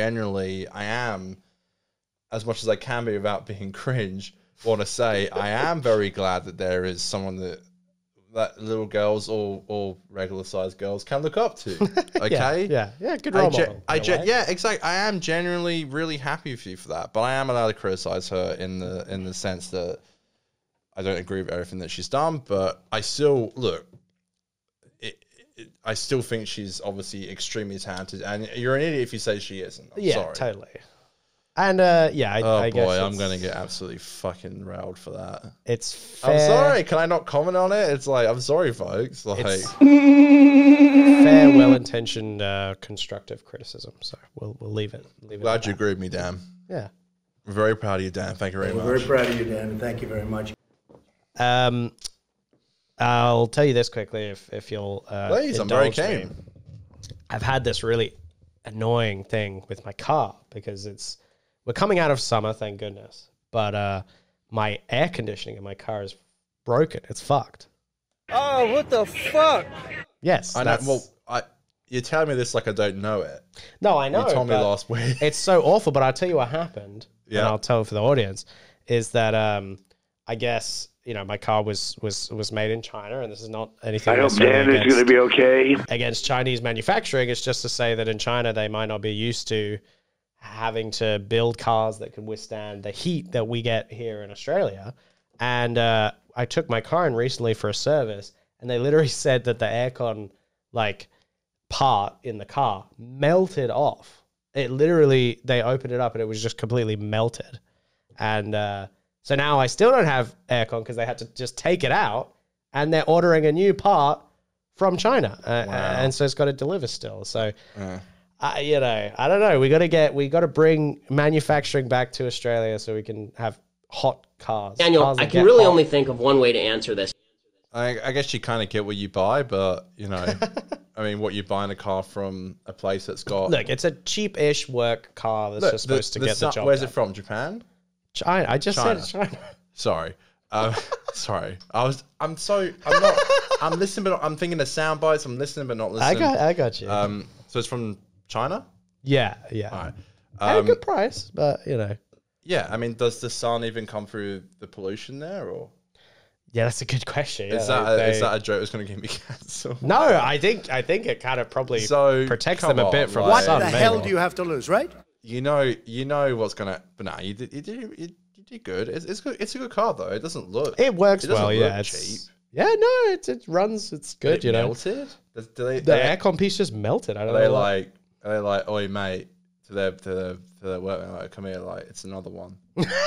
am, as much as I can be without being cringe, want to say I am very glad that there is someone that little girls or regular sized girls can look up to. Okay? Yeah, good role model. Yeah, exactly. I am genuinely really happy for you for that, but I am allowed to criticize her in the sense that I don't agree with everything that she's done, but I still I still think she's obviously extremely talented, and you're an idiot if you say she isn't. I'm sorry. Totally. And yeah, I guess I'm gonna get absolutely fucking railed for that. It's fair. I'm sorry. Can I not comment on it? It's like I'm sorry, folks. Like It's fair, well-intentioned, constructive criticism. So we'll leave it. glad you agree with me, Dan. Yeah. I'm very proud of you, Dan. Thank you very much. We're very proud of you, Dan, and thank you very much. I'll tell you this quickly if you'll Please, I'm very indulge me. keen. I've had this really annoying thing with my car because we're coming out of summer, thank goodness. But my air conditioning in my car is broken. It's fucked. Oh, what the fuck? Yes. I know. Well, you're telling me this like I don't know it. No, I know. You told me but last week. It's so awful, but I'll tell you what happened. Yeah. And I'll tell it for the audience. Is that I guess, my car was made in China, and this is not anything I hope necessarily Dan is going to be okay. against Chinese manufacturing. It's just to say that in China, they might not be used to having to build cars that can withstand the heat that we get here in Australia. And I took my car in recently for a service, and they literally said that the aircon part in the car melted off. It literally, they opened it up and it was just completely melted. And so now I still don't have aircon because they had to just take it out, and they're ordering a new part from China. And so it's got to deliver still. So, I don't know. We got to bring manufacturing back to Australia so we can have hot cars. Daniel, cars that I can get really hot. only think of one way to answer this. I guess you kind of get what you buy, but I mean, what you buy in a car from a place that's got. Look, it's a cheap-ish work car that's just supposed to get the job Where's done. it from? Japan? China. I just said China. China. Sorry. Sorry. I'm listening, but I'm thinking of sound bites. I'm listening, but not listening. I got you. So it's from China? Yeah. All right. At a good price, but Yeah, I mean, does the sun even come through the pollution there, or yeah, that's a good question. is Yeah, that a joke that's going to get me cancelled? No, I think it kind of probably protects them a bit from like- the sun. What the hell do you have to lose, right? You know what's gonna. But nah, you did good. It's good. It's a good car though. It doesn't look. It works doesn't well. look Yeah, cheap. it's yeah. No, it runs. It's good. It melted. Do they? The aircon piece just melted. I don't Are they know. like? Are they like? Oi, mate. To their workmate, like, come here. Like, it's another one.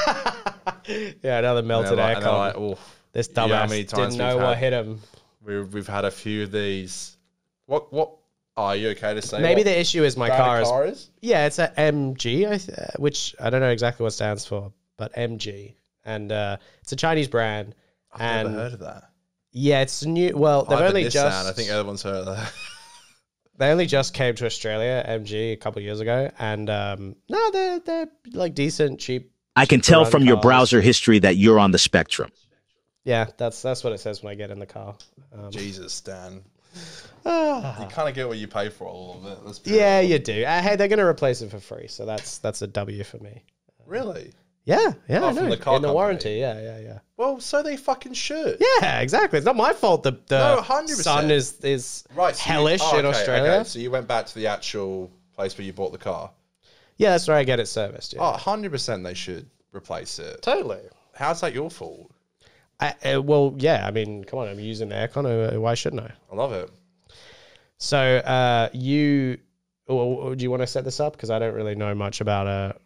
Yeah, another melted And they're aircon. like, oh, This you know how dumbass many times didn't know we've what had- hit him. We've had a few of these. What? Are you okay to say? Maybe what the issue is my brand car of is. Yeah, it's a MG, which I don't know exactly what it stands for, but MG, and it's a Chinese brand. I've never heard of that. Yeah, it's new. Well, they've only Nissan. just. I think everyone's heard of that. They only just came to Australia, MG, a couple of years ago, and no, they're like decent, cheap. I can tell run from your cars. browser history that you're on the spectrum. Yeah, that's what it says when I get in the car. Jesus, Dan. You kind of get what you pay for a little bit. Let's be Yeah, real. you do. Hey, they're going to replace it for free, so that's a W for me. Really? Yeah, I from know. the car in the company. warranty. Yeah. Well, so they fucking should. Yeah, exactly. It's not my fault. The No, 100%. sun is Right. So hellish in Australia. Okay. So you went back to the actual place where you bought the car. Yeah, that's where I get it serviced. Yeah. Oh, 100% they should replace it. Totally. How's that your fault? Well, yeah. I mean, come on. I'm using the aircon. Why shouldn't I? I love it. So, do you want to set this up? Because I don't really know much about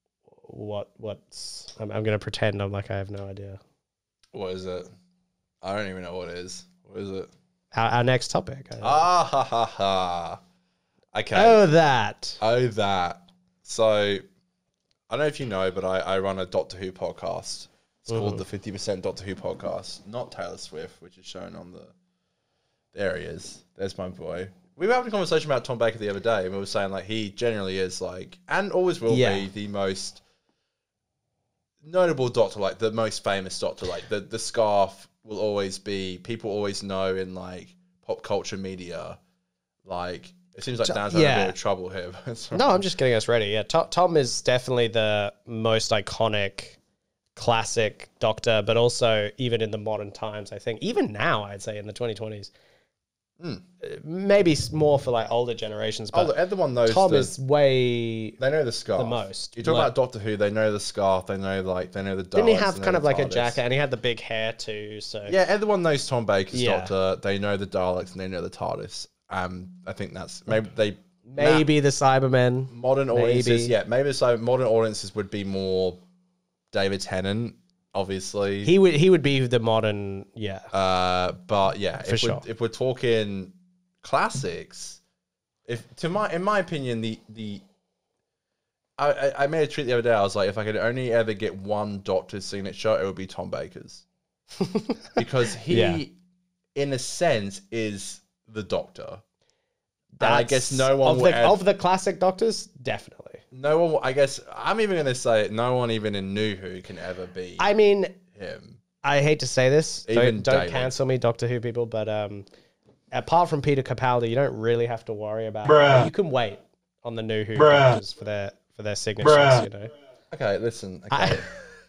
what's. I'm going to pretend I'm like I have no idea. What is it? I don't even know what it is. What is it? Our next topic. Ha ha. Okay. Oh, that. So, I don't know if you know, but I run a Doctor Who podcast. It's called the 50% Doctor Who podcast. Not Taylor Swift, which is shown on the... There he is. There's my boy. We were having a conversation about Tom Baker the other day, and we were saying, like, he generally is, like, and always will be the most notable Doctor, like, the most famous Doctor. Like, the scarf will always be... People always know in, like, pop culture media, like... It seems like Dan's having a bit of trouble here. No, I'm just getting us ready. Yeah, Tom is definitely the most iconic, classic Doctor, but also even in the modern times, I think, even now, I'd say in the 2020s, maybe more for like older generations. But everyone knows Tom is way. They know the scarf the most. You talk about Doctor Who, they know the scarf. They know the Daleks. Didn't he have kind of like a TARDIS. jacket, and he had the big hair too? So yeah, everyone knows Tom Baker's Yeah. Doctor. They know the Daleks and they know the TARDIS. I think that's maybe they Maybe the Cybermen. Modern audiences, maybe so. Modern audiences would be more David Tennant, obviously. He would be the modern, But yeah, if we're talking classics, in my opinion, I made a tweet the other day. I was like, if I could only ever get one Doctor signature, it would be Tom Baker's, because he, in a sense, is the Doctor. And I guess no one of the classic Doctors, definitely. No one. I guess I'm even going to say it, no one even in New Who can ever be. I mean, him. I hate to say this. Even don't David. cancel me, Doctor Who people. But apart from Peter Capaldi, you don't really have to worry about. You can wait on the New Who Doctors for their signatures. You know. Okay, listen. Okay.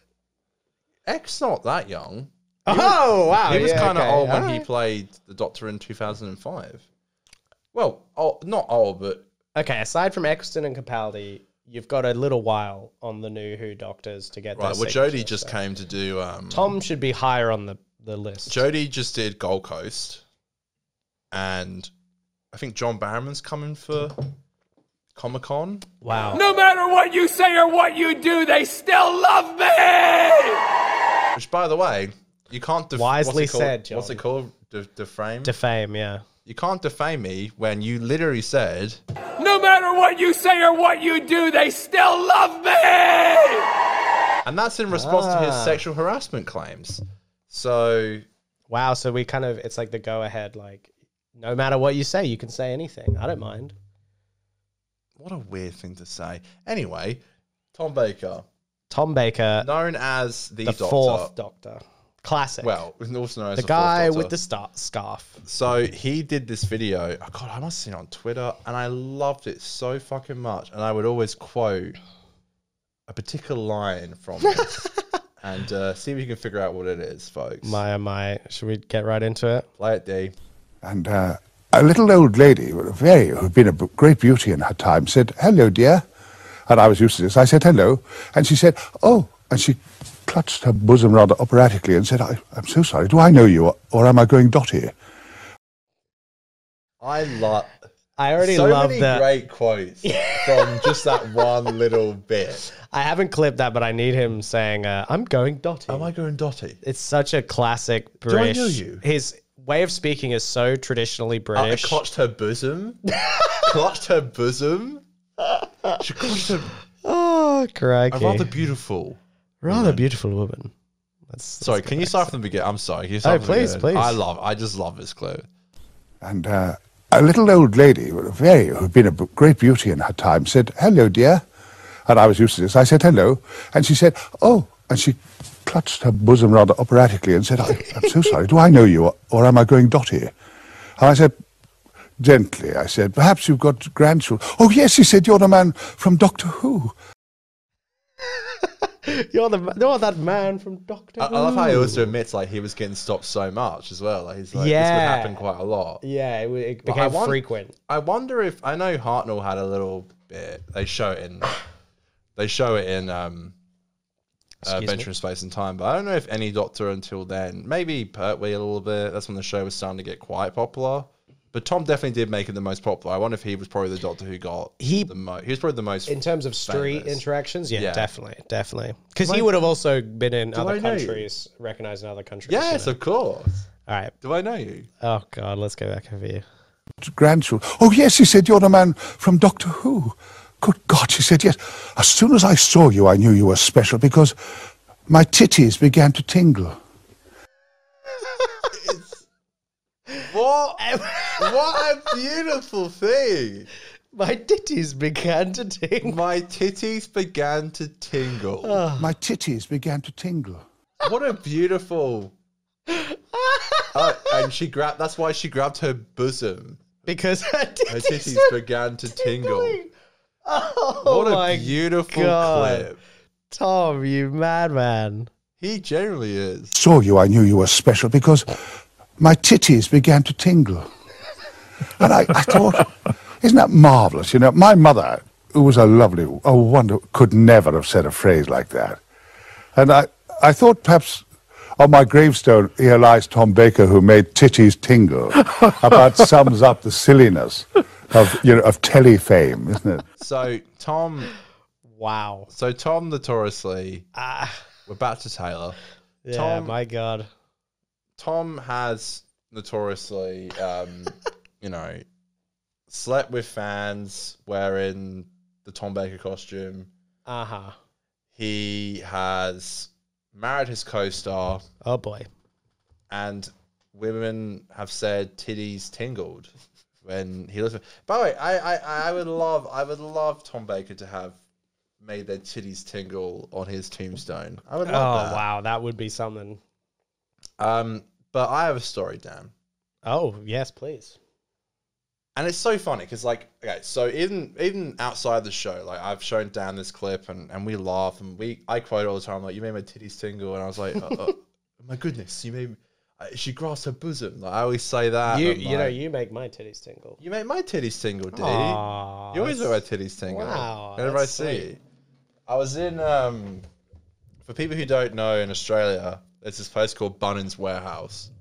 X not that young. Wow! He was kind of old when he played the Doctor in 2005. Well, not old, but... Okay, aside from Eccleston and Capaldi, you've got a little while on the New Who Doctors to get right, well, Jodie just came to do... Tom should be higher on the list. Jodie just did Gold Coast, and I think John Barrowman's coming for Comic-Con. Wow. No matter what you say or what you do, they still love me! Which, by the way, you can't... Wisely said, John. What's it called? Defame? Defame, yeah. You can't defame me when you literally said... No matter what you say or what you do, they still love me! And that's in response to his sexual harassment claims. So... Wow, so we kind of... It's like the go-ahead, like, no matter what you say, you can say anything. I don't mind. What a weird thing to say. Anyway, Tom Baker. Tom Baker. Known as the Doctor. Fourth Doctor. Classic. Well, also known as the guy with the scarf. So he did this video. Oh God, I must have seen it on Twitter, and I loved it so fucking much. And I would always quote a particular line from it, and see if you can figure out what it is, folks. My. Should we get right into it? Play it, D. And a little old lady, who'd been a great beauty in her time, said, "Hello, dear." And I was used to this. I said, "Hello," and she said, "Oh," and she clutched her bosom rather operatically and said, I'm so sorry, do I know you, or am I going dotty?" I already so love many that. Great quotes from just that one little bit. I haven't clipped that, but I need him saying, I'm going dotty. Am I going dotty? It's such a classic British. Do I know you? His way of speaking is so traditionally British. I clutched her bosom. Clutched her bosom. She clutched her... Oh, crikey. A rather beautiful... beautiful woman. Sorry, can you start from the beginning? I'm sorry. Can you start from the beginning? Please. I just love this clip. And a little old lady, who'd been a great beauty in her time, said, "Hello, dear." And I was used to this. I said, "Hello," and she said, "Oh," and she clutched her bosom rather operatically and said, I'm so sorry, do I know you, or am I going dotty?" And I said, gently, I said, "Perhaps you've got grandchildren." "Oh, yes," he said, "you're the man from Doctor Who." You're that man from Doctor Who. I love how he also admits like he was getting stopped so much as well. Like, he's like, this would happen quite a lot. Yeah, it became frequent. I wonder if I know Hartnell had a little bit. They show it in Adventure in Space and Time, but I don't know if any Doctor until then. Maybe Pertwee a little bit. That's when the show was starting to get quite popular. But Tom definitely did make it the most popular. I wonder if he was probably the Doctor who got the most. He was probably the most in terms of street interactions. Yeah, definitely. Because Do he I- would have also been in Do other I know you? countries, recognized in other countries. Yes, you know. of course. All right. Do I know you? Oh God, let's go back over here. Grandchildren. "Oh, yes," he said, "you're the man from Doctor Who." "Good God," she said, "yes. As soon as I saw you, I knew you were special because my titties began to tingle." What a beautiful thing. My titties began to tingle. My titties began to tingle. My titties began to tingle. What a beautiful... and she grabbed... That's why she grabbed her bosom. Because her titties began to tingle. Oh, What a my beautiful God. clip. Tom, you madman. He generally is. Saw you, I knew you were special because my titties began to tingle. And I thought, isn't that marvellous? You know, my mother, who was a wonder, could never have said a phrase like that. And I thought perhaps on my gravestone, "Here lies Tom Baker who made titties tingle," about sums up the silliness of telly fame, isn't it? So Tom Wow. So Tom notoriously we're back to Taylor. Yeah, Tom, my God. Tom has notoriously slept with fans wearing the Tom Baker costume. Uh-huh. He has married his co-star. Oh boy. And women have said titties tingled when he listened. By the way, I would love Tom Baker to have made their titties tingle on his tombstone. I would love that. Oh wow, that would be something. But I have a story, Dan. Oh yes, please. And it's so funny because, so even outside the show, I've shown Dan this clip and we laugh and I quote all the time, you made my titties tingle, and I was like, oh, my goodness, you made. She grasped her bosom. I always say that. You make my titties tingle. You make my titties tingle, dude. Aww, You always make my titties tingle. Wow. Whenever I see you. I was in, for people who don't know, in Australia, there's this place called Bunnings Warehouse,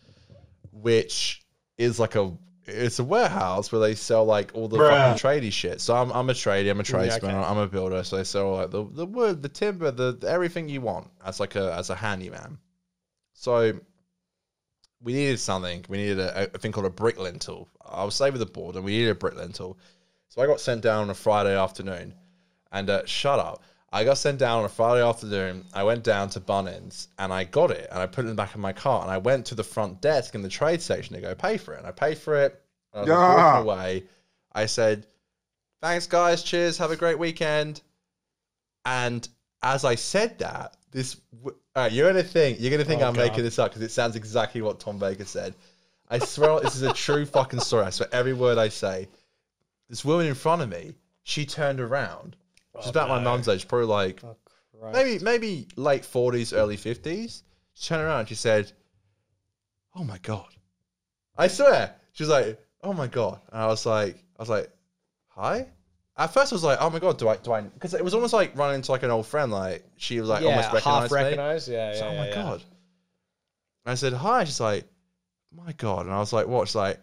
which is it's a warehouse where they sell all the fucking tradie shit. So I'm a tradie, I'm a tradesman, I'm a builder. So they sell the wood, the timber, the everything you want as a handyman. So we needed something. We needed a thing called a brick lintel. I was saving the board and we needed a brick lintel. So I got sent down on a Friday afternoon. And shut up. I got sent down on a Friday afternoon. I went down to Bunnings and I got it. And I put it in the back of my car. And I went to the front desk in the trade section to go pay for it. And I paid for it. And I was walking away. I said, thanks, guys. Cheers. Have a great weekend. And as I said that, you're going to think I'm making this up because it sounds exactly what Tom Baker said. I swear this is a true fucking story. I swear every word I say. This woman in front of me, she turned around. She's about my mum's age, probably maybe late 40s, early 50s. She turned around and she said, "Oh my God." I swear. She was like, "Oh my God." And I was like, "Hi?" At first I was like, "Oh my God, do I because it was almost like running into an old friend, she was almost recognized me. Yeah, oh my God. And I said, "Hi." She's like, "My God." And I was like, "What?" She's like,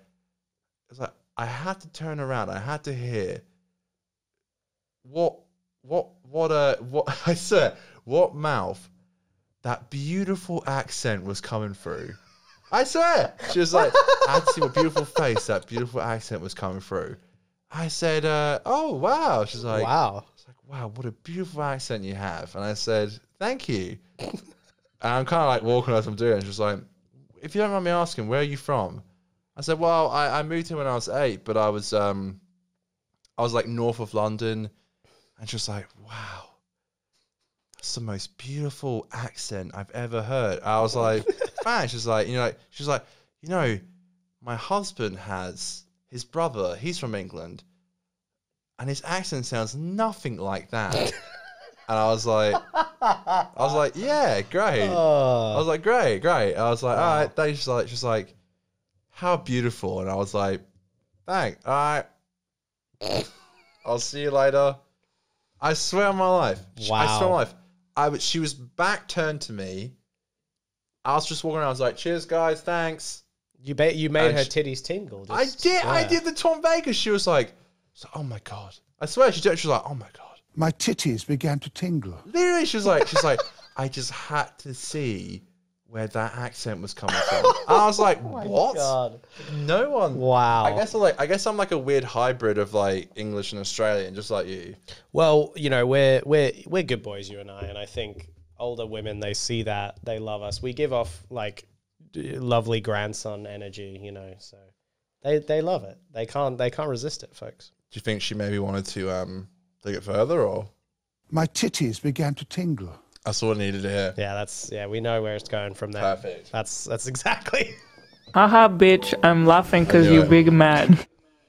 I had to turn around. I had to hear what I swear, what mouth that beautiful accent was coming through. I swear. She was like, I had to see what beautiful face that beautiful accent was coming through. I said, oh, wow. She's like, wow. It's like, wow, what a beautiful accent you have. And I said, thank you. And I'm kind of walking as I'm doing. She's like, if you don't mind me asking, where are you from? I said, well, I moved here when I was 8, but I was north of London. And she was like, wow, that's the most beautiful accent I've ever heard. I was like, man. She's like, my husband has his brother, he's from England, and his accent sounds nothing like that. And I was like, yeah, great. I was like, great. I was like, all right. Then she's like, how beautiful. And I was like, thanks. All right. I'll see you later. I swear on my life. Wow. I swear on my life. She was back turned to me. I was just walking around. I was like, cheers, guys. Thanks. You made her titties tingle. I did. I did the Tom Baker. She was like, oh my God. I swear. She was like, oh my God. My titties began to tingle. Literally, she's like, I just had to see where that accent was coming from. And I was like, what? God. No one. Wow. I guess I'm like a weird hybrid of English and Australian, just like you. Well, we're good boys, you and I think older women, they see that, they love us. We give off lovely grandson energy, so they love it. They can't resist it, folks. Do you think she maybe wanted to take it further, or? My titties began to tingle. That's all I needed to hear. Yeah, we know where it's going from there. Perfect. That's exactly. Haha, bitch, I'm laughing because you big mad.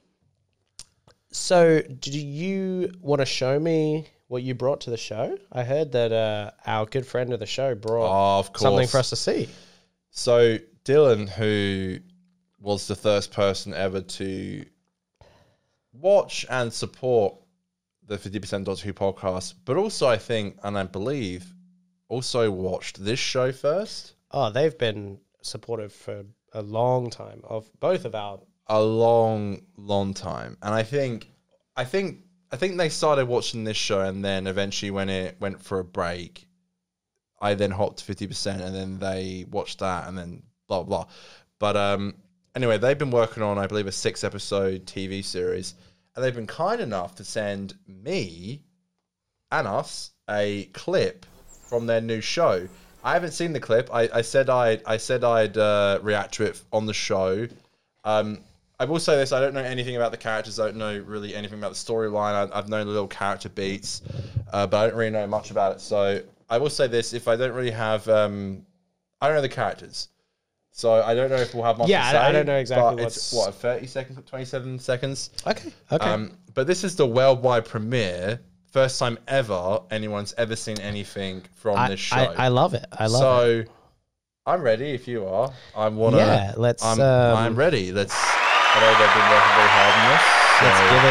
So, do you want to show me what you brought to the show? I heard that our good friend of the show brought something for us to see. So, Dylan, who was the first person ever to watch and support the 50% Doctor Who podcast, but also I think, and I believe, also watched this show first. Oh, they've been supportive for a long time of both of our a long time, and I think they started watching this show, and then eventually when it went for a break, I then hopped 50%, and then they watched that, and then blah blah. But anyway, they've been working on, I believe, a 6-episode TV series, and they've been kind enough to send me and us a clip from their new show. I haven't seen the clip. I said I'd react to it on the show. I will say this: I don't know anything about the characters. I don't know really anything about the storyline. I've known the little character beats, but I don't really know much about it. So I will say this: if I don't really have, I don't know the characters, so I don't know if we'll have much to say. I don't know exactly but it's what, 30 seconds, 27 seconds. Okay. But this is the worldwide premiere. First time ever anyone's ever seen anything from this show. I love it. I love it. So I'm ready if you are. I'm ready. I know they've been working very hard on this. Let's give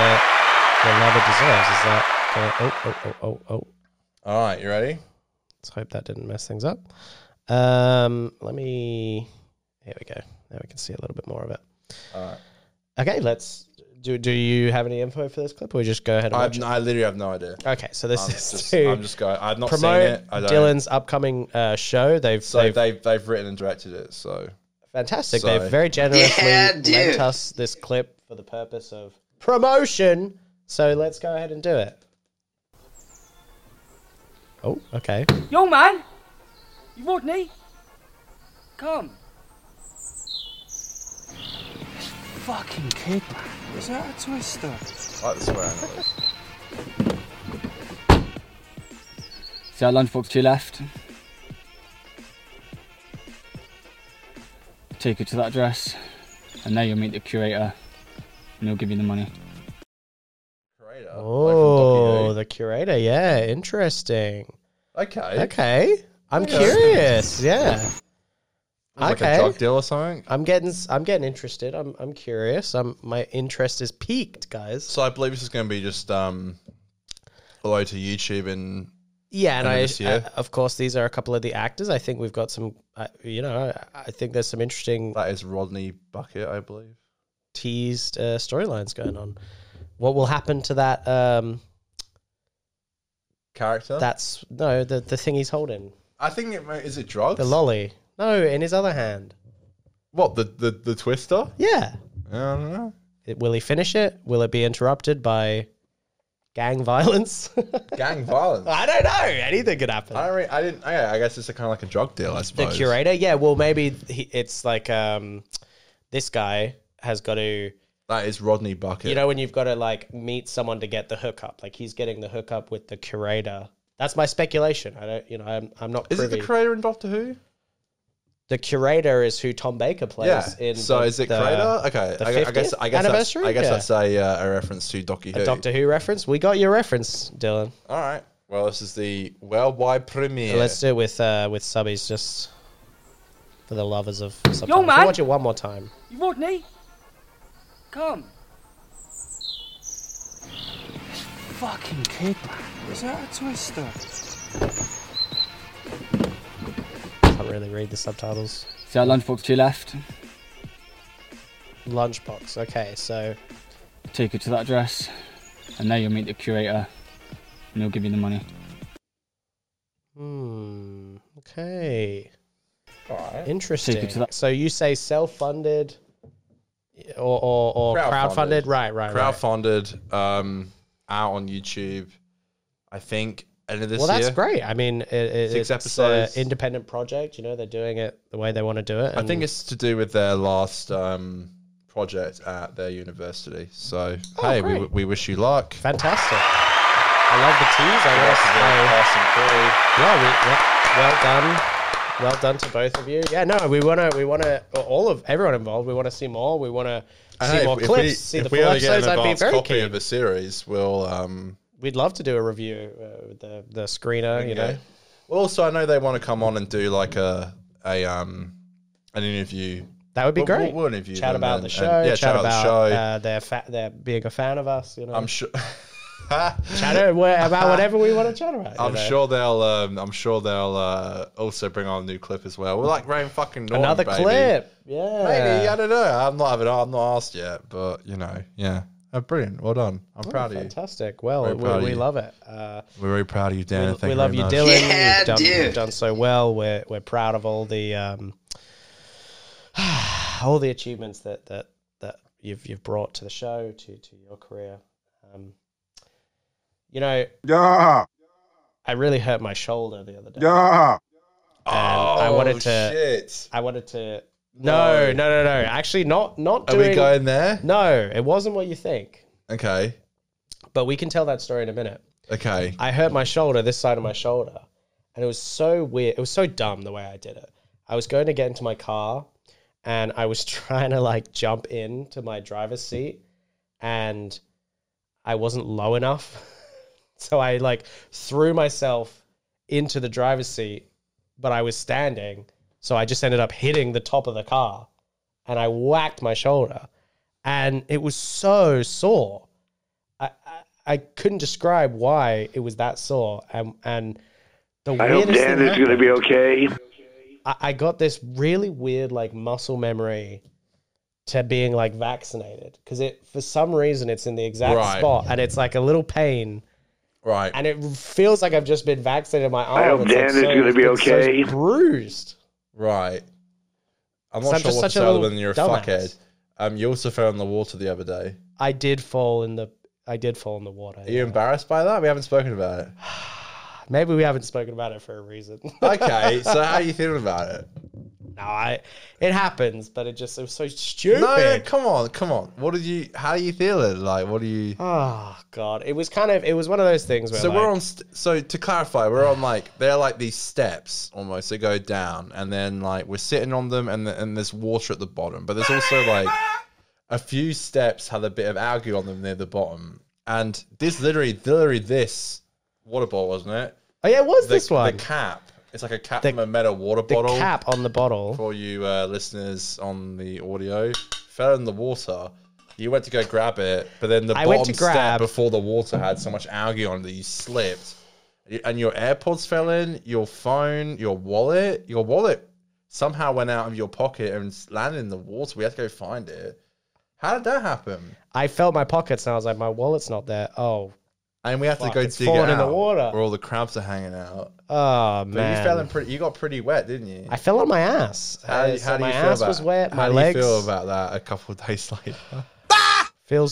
it the love it deserves. Is that All right, you ready? Let's hope that didn't mess things up. Let me. Here we go. Now we can see a little bit more of it. All right. Okay, let's. Do you have any info for this clip, or we just go ahead and watch it? I literally have no idea. Okay, so this is I'm just going. I've not seen it. I don't. Dylan's upcoming show. They've written and directed it. So fantastic. They've very generously lent us this clip for the purpose of promotion. So let's go ahead and do it. Oh, okay. Young man, you Rodney? Come. Fucking kid, man. Is that a twister? I like the swearing. See that lunchbox to your left? Take it to that address, and there you'll meet the curator, and he'll give you the money. Curator? Oh, the curator. Yeah, interesting. Okay. I'm curious. Yeah. Like a drug deal or something. I'm getting interested. I'm curious. My interest is piqued, guys. So I believe this is going to be just upload to YouTube and this year. Of course, these are a couple of the actors. I think we've got some. I think there's some interesting. That is Rodney Bucket, I believe. Teased storylines going on. What will happen to that character? That's the thing he's holding. I think is it drugs? The lolly. No, in his other hand. What, the twister? Yeah. I don't know. Will he finish it? Will it be interrupted by gang violence? Gang violence? I don't know. Anything could happen. I guess it's kind of like a drug deal, I suppose. The curator? Yeah, well, maybe it's like this guy has got to... That is Rodney Bucket. You know when you've got to like meet someone to get the hookup? Like he's getting the hookup with the curator. That's my speculation. I'm not privy. Is it the curator in Doctor Who? The curator is who Tom Baker plays. Yeah. Is it curator? Okay. I guess that's a reference to Doctor Who. A Doctor Who reference. We got your reference, Dylan. All right. Well, this is the worldwide premiere. So let's do it with subbies, just for the lovers of subtitles. Yo, man. We'll watch it one more time. You Rodney? Come. Fucking kid, man. Is that a twister? Can't really read the subtitles. See that lunchbox to your left? Lunchbox. Okay, so take it to that address, and there you'll meet the curator, and he'll give you the money. Okay. All right. Interesting. So you say self-funded or crowdfunded? Right. Crowdfunded. Out on YouTube. I think. End of this year. That's great. I mean, 6 episodes. An independent project. You know, they're doing it the way they want to do it. I think it's to do with their last project at their university. So, we wish you luck. Fantastic. I love the tease. Well done to both of you. Yeah, no, we want to everyone involved. We want to see more. We want to see more clips. See the full episodes. I'd be very copy keen. of the series. We'd love to do a review with the screener, you know. Well, also, I know they want to come on and do like an interview. That would be great. We'll interview chat them about the show. Chat about the show. They're being a fan of us. You know. I'm sure. Chat about whatever we want to chat about. I'm sure they'll also bring on a new clip as well. We're like Graham fucking Norton, Another baby. clip. Yeah. Maybe, I don't know. I'm not asked yet, but yeah. Oh, brilliant. Well done. I'm proud of you. Fantastic. Well, we love it. We're very proud of you, Dan. We love you, much. Dylan. Yeah, You've done so well. We're proud of all the achievements that you've brought to the show, to your career. Yeah. I really hurt my shoulder the other day. Yeah. And I wanted to. Shit. I wanted to. No. Actually, not Are doing. we going there? No, it wasn't what you think. Okay. But we can tell that story in a minute. Okay. I hurt my shoulder, this side of my shoulder, and it was so weird. It was so dumb the way I did it. I was going to get into my car, and I was trying to like jump into my driver's seat, and I wasn't low enough. So I like threw myself into the driver's seat, but I was standing. So I just ended up hitting the top of the car, and I whacked my shoulder, and it was so sore. I couldn't describe why it was that sore. And the I hope weirdest Dan thing is going to be okay. I got this really weird like muscle memory to being like vaccinated, because it for some reason it's in the exact spot, and it's like a little pain. Right. And it feels like I've just been vaccinated my arm. I hope Dan is going to be okay. So bruised. Right. I'm not I'm sure just what to such a say other little than you're a dumbass. fuckhead. You also fell in the water the other day. I did fall in the water. Are you embarrassed by that? We haven't spoken about it. Maybe we haven't spoken about it for a reason. Okay, so how are you feeling about it? No, it happens, but it was so stupid. No, come on. How are you feeling? Like, what do you? Oh God, it was one of those things where. So like, we're on. So to clarify, we're on like they're like these steps almost. They go down, and then like we're sitting on them, and there's water at the bottom. But there's also like a few steps have a bit of algae on them near the bottom, and this literally this water bottle, wasn't it? Oh yeah, it was this one. The cap. It's like a cap from a metal water bottle. The cap on the bottle. For you listeners on the audio, fell in the water. You went to go grab it, but then the bottom step before the water had so much algae on it that you slipped. And your AirPods fell in, your phone, your wallet. Your wallet somehow went out of your pocket and landed in the water. We had to go find it. How did that happen? I felt my pockets and I was like, my wallet's not there. Oh. And we have to go dig it out, in the water, where all the crabs are hanging out. Oh but man, you got pretty wet, didn't you? I fell on my ass. How do you feel was wet. How my do legs. you feel about that a couple of days later? Feels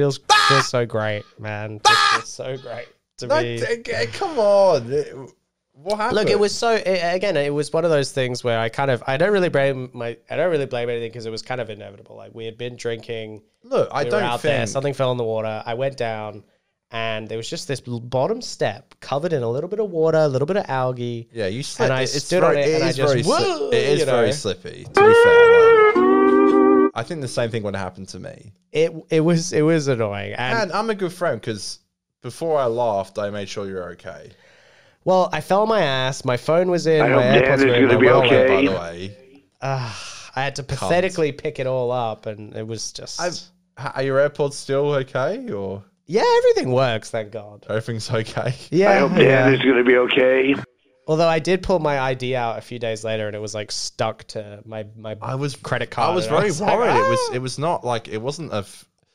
so great, man. Feels so great to be. Come on, what happened? Look, it was it was one of those things where I don't really blame anything, because it was kind of inevitable. Like, we had been drinking. Look, I were don't out think there, something fell in the water. I went down. And there was just this bottom step covered in a little bit of water, a little bit of algae. Yeah, you slipped. And I stood on it, and I just, it is very slippy, to be fair. Like, I think the same thing would have happened to me. It was annoying. And I'm a good friend, because before I laughed, I made sure you were okay. Well, I fell on my ass. My phone was in. I my hope Dan is going to be okay. By the way. I had to pathetically pick it all up, and it was just... Are your AirPods still okay, or...? Yeah, everything works, thank God. Everything's okay. Yeah, I hope Dan is going to be okay. Although I did pull my ID out a few days later, and it was like stuck to my credit card. I was very worried. It was not like it wasn't a.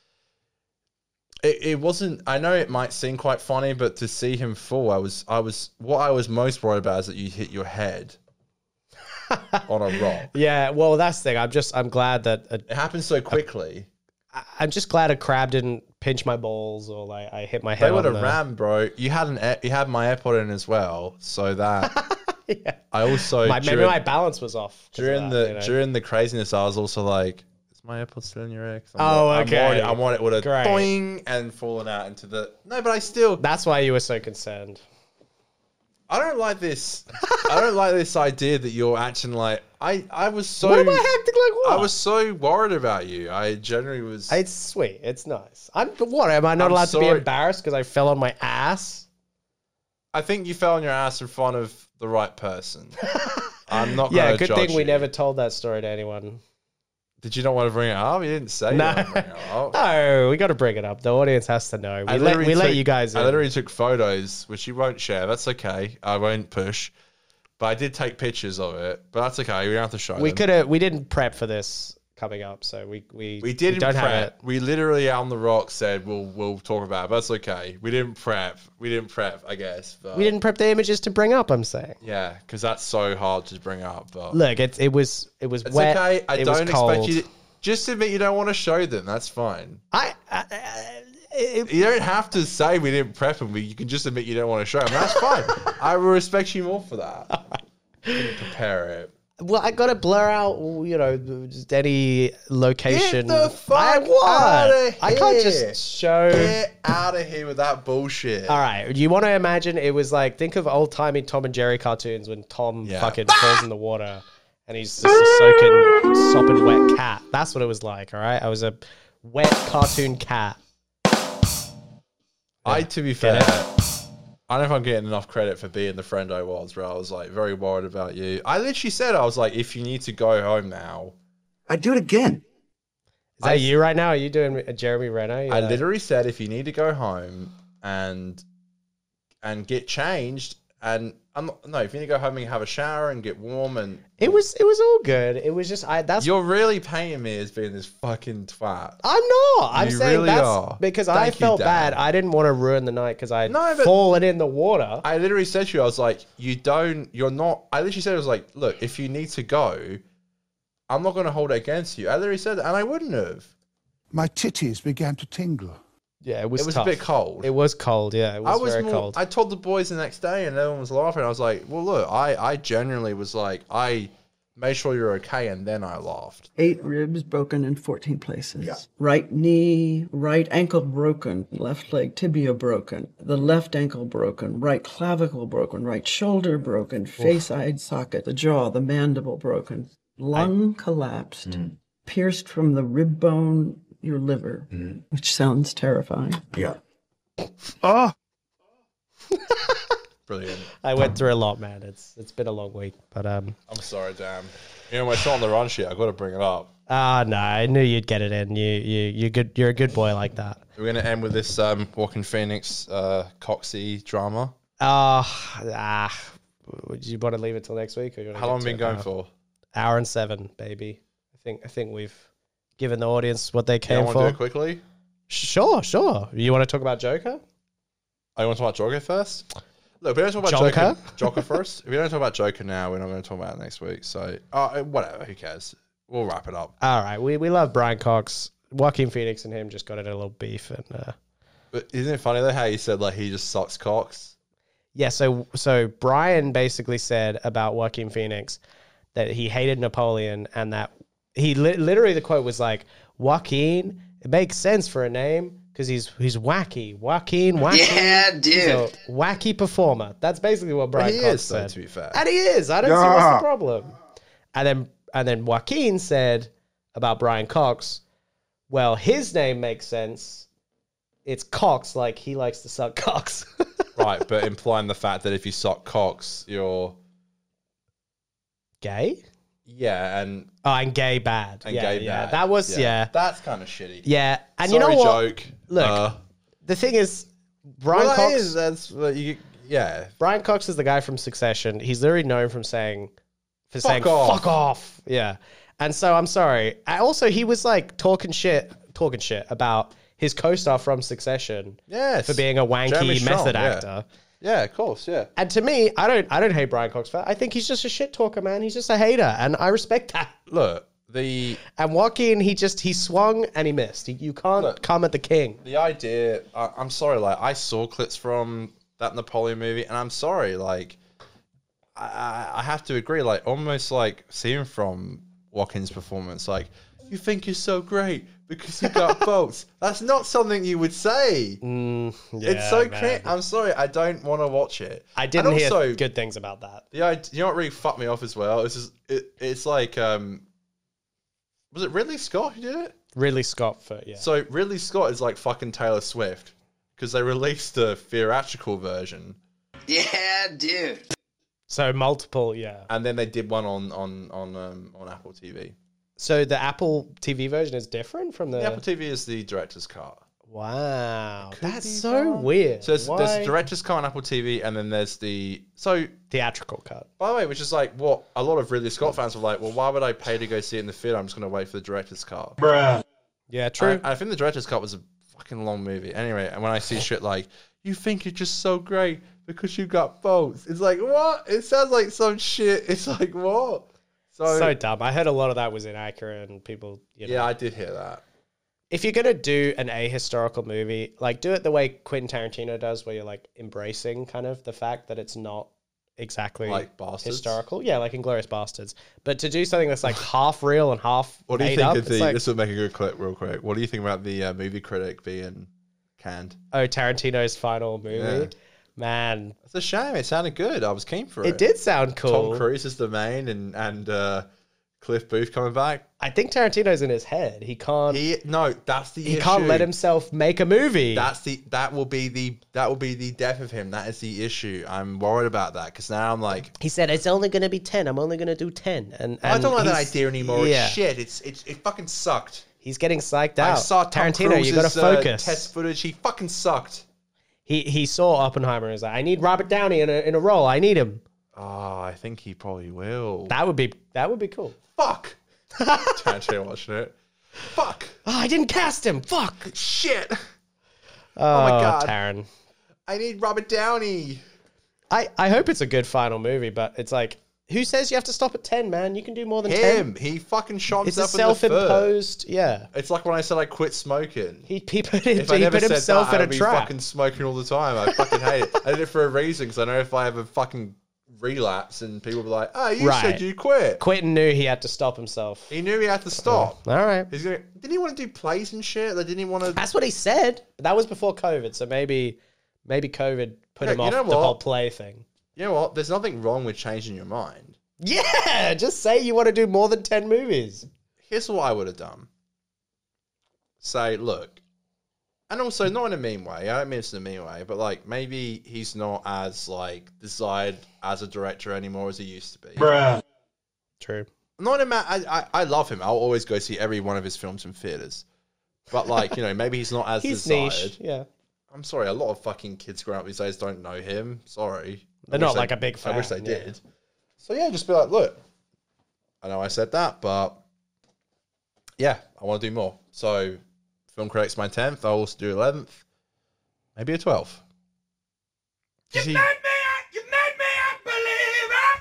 It wasn't. I know it might seem quite funny, but to see him fall, what I was most worried about is that you hit your head on a rock. Yeah, well, that's the thing. I'm glad that it happened so quickly. I'm just glad a crab didn't pinch my balls, or like I hit my head. They would have rammed, bro. You had my AirPod in as well, so that yeah. I also maybe my balance was off during the craziness. I was also like, "Is my AirPod still in your ear?" Okay. I want it would have boing and fallen out into the. No, but I still. That's why you were so concerned. I don't like this. I don't like this idea that you're acting like I was so. What am I acting like? What? I was so worried about you. I generally was. It's sweet. It's nice. Am I not allowed to be embarrassed because I fell on my ass? I think you fell on your ass in front of the right person. I'm not. Yeah, good thing we never told that story to anyone. Did you not want to bring it up? You didn't say you No. wanted to bring it up. No, we got to bring it up. The audience has to know. We let you guys in. I literally took photos, which you won't share. That's okay. I won't push. But I did take pictures of it. But that's okay. We don't have to show them. We didn't prep for this coming up, so we didn't don't prep. have it. We literally on the rock said we'll talk about it. But that's okay. We didn't prep. I guess. But We didn't prep the images to bring up, I'm saying. yeah, because that's so hard to bring up. But Look, it was it's wet. okay. I it don't was cold. expect you to just admit you don't want to show them. That's fine. You You don't have to say we didn't prep them. You can just admit you don't want to show them. That's fine. I will respect you more for that. Didn't prepare it. Well, I got to blur out, just any location. Get the fuck I outta I can't here. just show. Get out of here with that bullshit. All right, you want to imagine it was like, think of old timey Tom and Jerry cartoons when Tom fucking falls in the water and he's just a sopping wet cat. That's what it was like. All right, I was a wet cartoon cat. To be fair, I don't know if I'm getting enough credit for being the friend I was, bro. I was like very worried about you. I literally said, I was like, if you need to go home now, I'd do it again. Is that you right now? Are you doing a Jeremy Renner? I literally said, if you need to go home and get changed, and if you need to go home and have a shower and get warm, and it was all good. It was just you're really painting me as being this fucking twat. I'm not. I'm You saying really that's are. because Thank I you, felt Dan. bad. I didn't want to ruin the night because I No, had but- fallen in the water. I literally said to you, I was like, you're not. I literally said, I was like, look, if you need to go, I'm not going to hold it against you. I literally said that, and I wouldn't have. My titties began to tingle. Yeah, it was It was tough. a bit cold. It was cold, yeah. It was, very cold. I told the boys the next day, and everyone was laughing. I was like, well, look, I genuinely was like, I made sure you're okay, and then I laughed. 8 ribs broken in 14 places. Right knee, right ankle broken, left leg tibia broken, the left ankle broken, right clavicle broken, right shoulder broken, face eye socket, the jaw, the mandible broken, lung collapsed, pierced from the rib bone, your liver, which sounds terrifying. Yeah. Oh, Brilliant. I went through a lot, man. It's been a long week, but I'm sorry, damn. You know, my shot on the run shit, I got to bring it up. no, I knew you'd get it in. You're good. You're a good boy like that. We're going to end with this Walking Phoenix Coxie drama. Would you want to leave it till next week? Or you want to How get long to been it going now? for? Hour and 7, baby. I think we've given the audience what they You came want for. to do it quickly? Sure. You want to talk about Joker? I want to talk about Joker first? Look, we don't talk about Joker first. If we don't talk about Joker now, we're not going to talk about it next week. So, whatever, who cares? We'll wrap it up. All right. We love Brian Cox. Joaquin Phoenix and him just got in a little beef. And But isn't it funny, though, how you said, like, he just sucks cocks? yeah, so Brian basically said about Joaquin Phoenix that he hated Napoleon and that he literally, the quote was like, Joaquin, it makes sense for a name because he's wacky. Joaquin, wacky. Yeah, dude. He's a wacky performer. That's basically what Brian He Cox is, though, said. to be fair. And he is. I don't see what's the problem. And then Joaquin said about Brian Cox, well, his name makes sense. It's Cox, like he likes to suck cocks. Right, but implying the fact that if you suck cocks, you're Gay? Yeah, and gay bad. And yeah, gay yeah. bad. That was That's kind of shitty. Yeah, and Sorry, you know what? Joke. Look, the thing is, Brian well, Cox. that's yeah. Brian Cox is the guy from Succession. He's literally known saying Fuck off. "fuck off." Yeah, and so I'm sorry. He was like talking shit about his co-star from Succession. Yes. For being a Jeremy wanky Strong, method yeah. actor. Yeah, of course, yeah. And to me, I don't hate Brian Cox for that. I think he's just a shit talker, man. He's just a hater, and I respect that. Look, and Joaquin, he swung and he missed. You can't come at the king. The idea, I'm sorry, like I saw clips from that Napoleon movie, and I'm sorry, like I have to agree, like almost like seeing from Joaquin's performance, like you think you're so great because you got votes. That's not something you would say. It's so cringe. I'm sorry, I don't want to watch it. I didn't And hear also, good things about that. you know what really fucked me off as well? It's like was it Ridley Scott who did it? Ridley Scott yeah. So Ridley Scott is like fucking Taylor Swift because they released a theatrical version. Yeah, dude. So multiple, yeah. And then they did one on Apple TV. So the Apple TV version is different from the. The Apple TV is the director's cut. Wow, that's be so wrong. weird. So there's Why? director's cut on Apple TV, and then there's the theatrical cut. By the way, which is like what a lot of Ridley Scott fans were like. Well, why would I pay to go see it in the theater? I'm just going to wait for the director's cut. Bruh. Yeah, true. I think the director's cut was a fucking long movie. Anyway, and when I see shit like you think it's just so great because you got both, it's like what? It sounds like some shit. It's like what? So dumb. I heard a lot of that was inaccurate, and people. Yeah, I did hear that. If you're gonna do an ahistorical movie, like do it the way Quentin Tarantino does, where you're like embracing kind of the fact that it's not exactly like Bastards? historical. Yeah, like Inglourious Bastards. But to do something that's like half real and half What do you made think up, of it's like, this will make a good clip real quick. What do you think about the movie critic being canned? oh, Tarantino's final movie? Yeah. Man, It's a shame. It sounded good. I was keen for it. it did sound cool. Tom Cruise is the main, and Cliff Booth coming back. I think Tarantino's in his head. He can't. No, that's the issue. He can't let himself make a movie. That will be the death of him. That is the issue. I'm worried about that because now I'm like, He said it's only going to be 10. I'm only going to do 10. And I don't like that he's- idea anymore. Yeah. It's shit. It fucking sucked. He's getting psyched I out. saw Tom Tarantino, you got to Cruise's, focus. test footage. He fucking sucked. He saw Oppenheimer and was like, I need Robert Downey in a role. I need him. Oh, I think he probably will. That would be cool. Fuck. Tarantino watching it. Fuck. Oh, I didn't cast him. Fuck. Shit. Oh, my God. Taron. I need Robert Downey. I hope it's a good final movie, but it's like, who says you have to stop at 10, man? You can do more than 10. Him. He fucking shot It's a himself in the foot. self-imposed, yeah. It's like when I said I quit smoking. He put If I never said himself that, in a I'd be trap. fucking smoking all the time. I fucking hate it. I did it for a reason because I know if I have a fucking relapse and people will be like, oh, you said you quit. Quentin knew he had to stop himself. He knew he had to stop. All right. Didn't he want to do plays and shit? Like, didn't he want to? That's what he said. But that was before COVID, so maybe COVID put him you off know the what? whole play thing. You know what? There's nothing wrong with changing your mind. Yeah, just say you want to do more than 10 movies. Here's what I would have done. Say, look, and also not in a mean way. I don't mean it's in a mean way, but like maybe he's not as like desired as a director anymore as he used to be. Bruh. True. Not in I love him. I'll always go see every one of his films in theaters. But like, you know, maybe he's not as He's desired. niche, yeah. I'm sorry, a lot of fucking kids growing up these days don't know him. Sorry. They're not like a big fan. I wish they yeah. did. So yeah, just be like, look, I know I said that, but yeah, I want to do more. So Film Critic's my 10th. I'll also do 11th. Maybe a 12th. You made me a believer.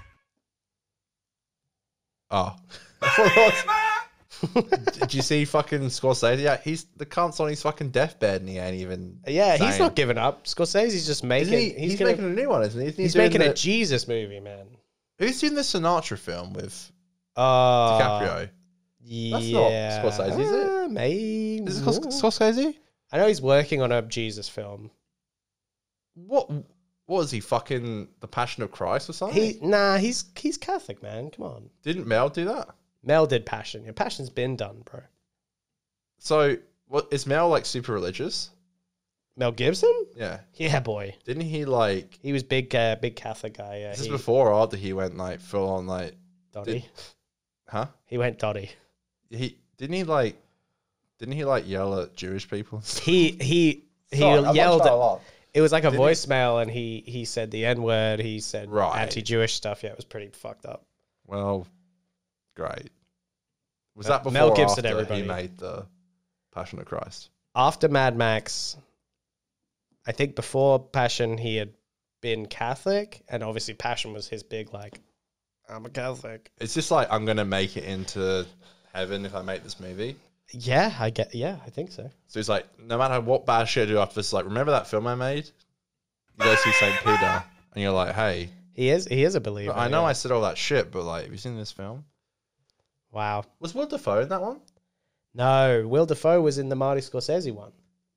Oh. Did you see fucking Scorsese? Yeah, he's the cunt's on his fucking deathbed and he ain't even. Yeah, he's saying- not giving up. Scorsese's just making. Isn't he, he's gonna- making a new one, isn't he? He's making a Jesus movie, man. Who's doing the Sinatra film with DiCaprio. DiCaprio? That's Yeah, not Scorsese, is it? Maybe. Is it Scorsese? I know he's working on a Jesus film. What was he fucking The Passion of Christ or something? He's Catholic, man. Come on. Didn't Mel do that? Mel did Passion. Yeah, Passion's been done, bro. So, what is Mel like super religious? Mel Gibson? Yeah. Yeah, boy. Didn't he like? He was big Catholic guy. Yeah. Is this before or after he went like full on like? Dotty. Huh? He went Dotty. Didn't he like yell at Jewish people? He yelled. It was like a voicemail, and he said the N-word. He said anti-Jewish stuff. Yeah, it was pretty fucked up. Well, great. Was that before Mel or Gibson, after everybody. he made the Passion of Christ? After Mad Max, I think before Passion, he had been Catholic, and obviously Passion was his big like, I'm a Catholic. It's just like I'm gonna make it into heaven if I make this movie. Yeah, I think so. So he's like, no matter what bad shit I do after this, like, remember that film I made? You go see St. Peter, and you're like, hey. He is a believer. I know yeah. I said all that shit, but like, have you seen this film? Wow. Was Will Dafoe in that one? No, Will Dafoe was in the Marty Scorsese one.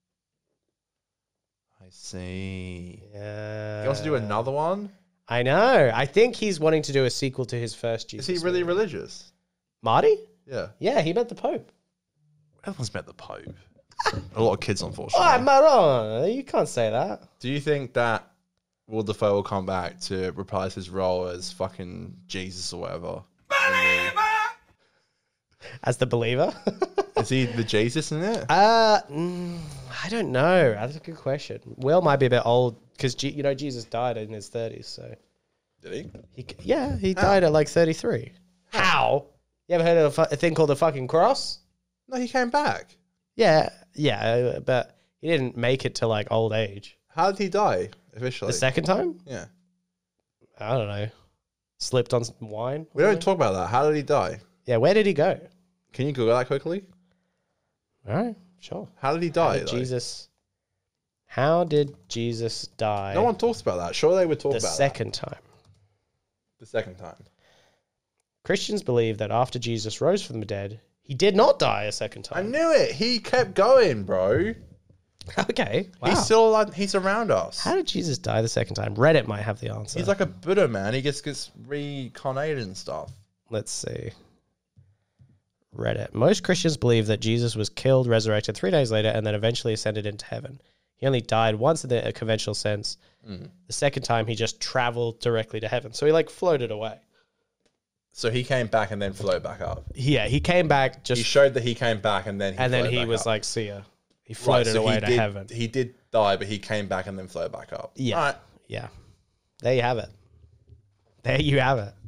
I see. Yeah. He wants to do another one? I know. I think he's wanting to do a sequel to his first Jesus. Is he really religious? Marty? Yeah. Yeah, he met the Pope. Everyone's met the Pope. A lot of kids, unfortunately. Oh, Maron, you can't say that. Do you think that Will Dafoe will come back to reprise his role as fucking Jesus or whatever? As the believer? Is he the Jesus in it? I don't know. That's a good question. Will might be a bit old because Jesus died in his 30s. So did he? He died at like 33. How? You ever heard of a thing called the fucking cross? No, he came back. Yeah, but he didn't make it to like old age. How did he die officially? The second time? Yeah. I don't know. Slipped on some wine? We don't talk about that. How did he die? Yeah, where did he go? Can you Google that quickly? All right, sure. How did he die? How did Jesus die? No one talks about that. Sure, they would talk about the second time. The second time. Christians believe that after Jesus rose from the dead, he did not die a second time. I knew it. He kept going, bro. Okay. Wow. He's still alive. He's around us. How did Jesus die the second time? Reddit might have the answer. He's like a Buddha, man. He gets reincarnated and stuff. Let's see. Reddit. Most Christians believe that Jesus was killed, resurrected 3 days later, and then eventually ascended into heaven. He only died once in the conventional sense. The second time, he just traveled directly to heaven. So he like floated away. So he came back and then floated back up. Yeah, he came back. He showed that he came back and then he was like, "See ya." He floated away to heaven. He did die, but he came back and then floated back up. Yeah, all right. Yeah. There you have it. There you have it.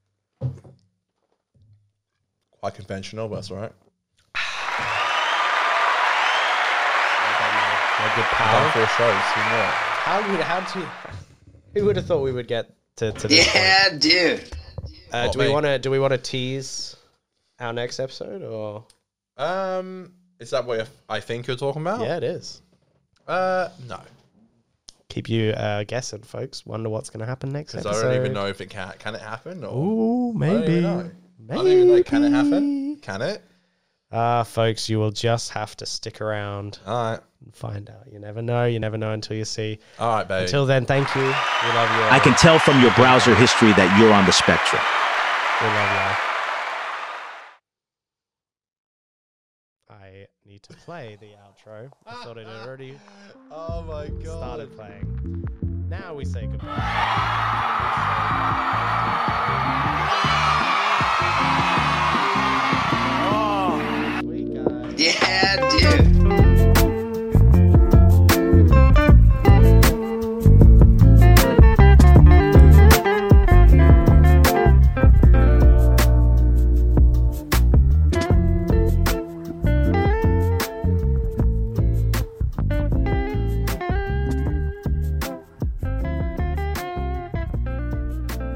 Quite conventional, but that's all right. Good power. 4 shows. Who would have thought we would get to this point? Dude. Do we want to tease our next episode or? Is that what I think you're talking about? Yeah, it is. No. Keep you guessing, folks. Wonder what's going to happen next episode. Because I don't even know if it can it happen. Or ooh, maybe. I don't even know. Can it happen? Can it? Folks, you will just have to stick around. All right. And find out. You never know. You never know until you see. All right, baby. Until then, thank you. We love you. I can tell from your browser history that you're on the spectrum. We love you. I need to play the outro. I thought it had already started playing. Now we say goodbye.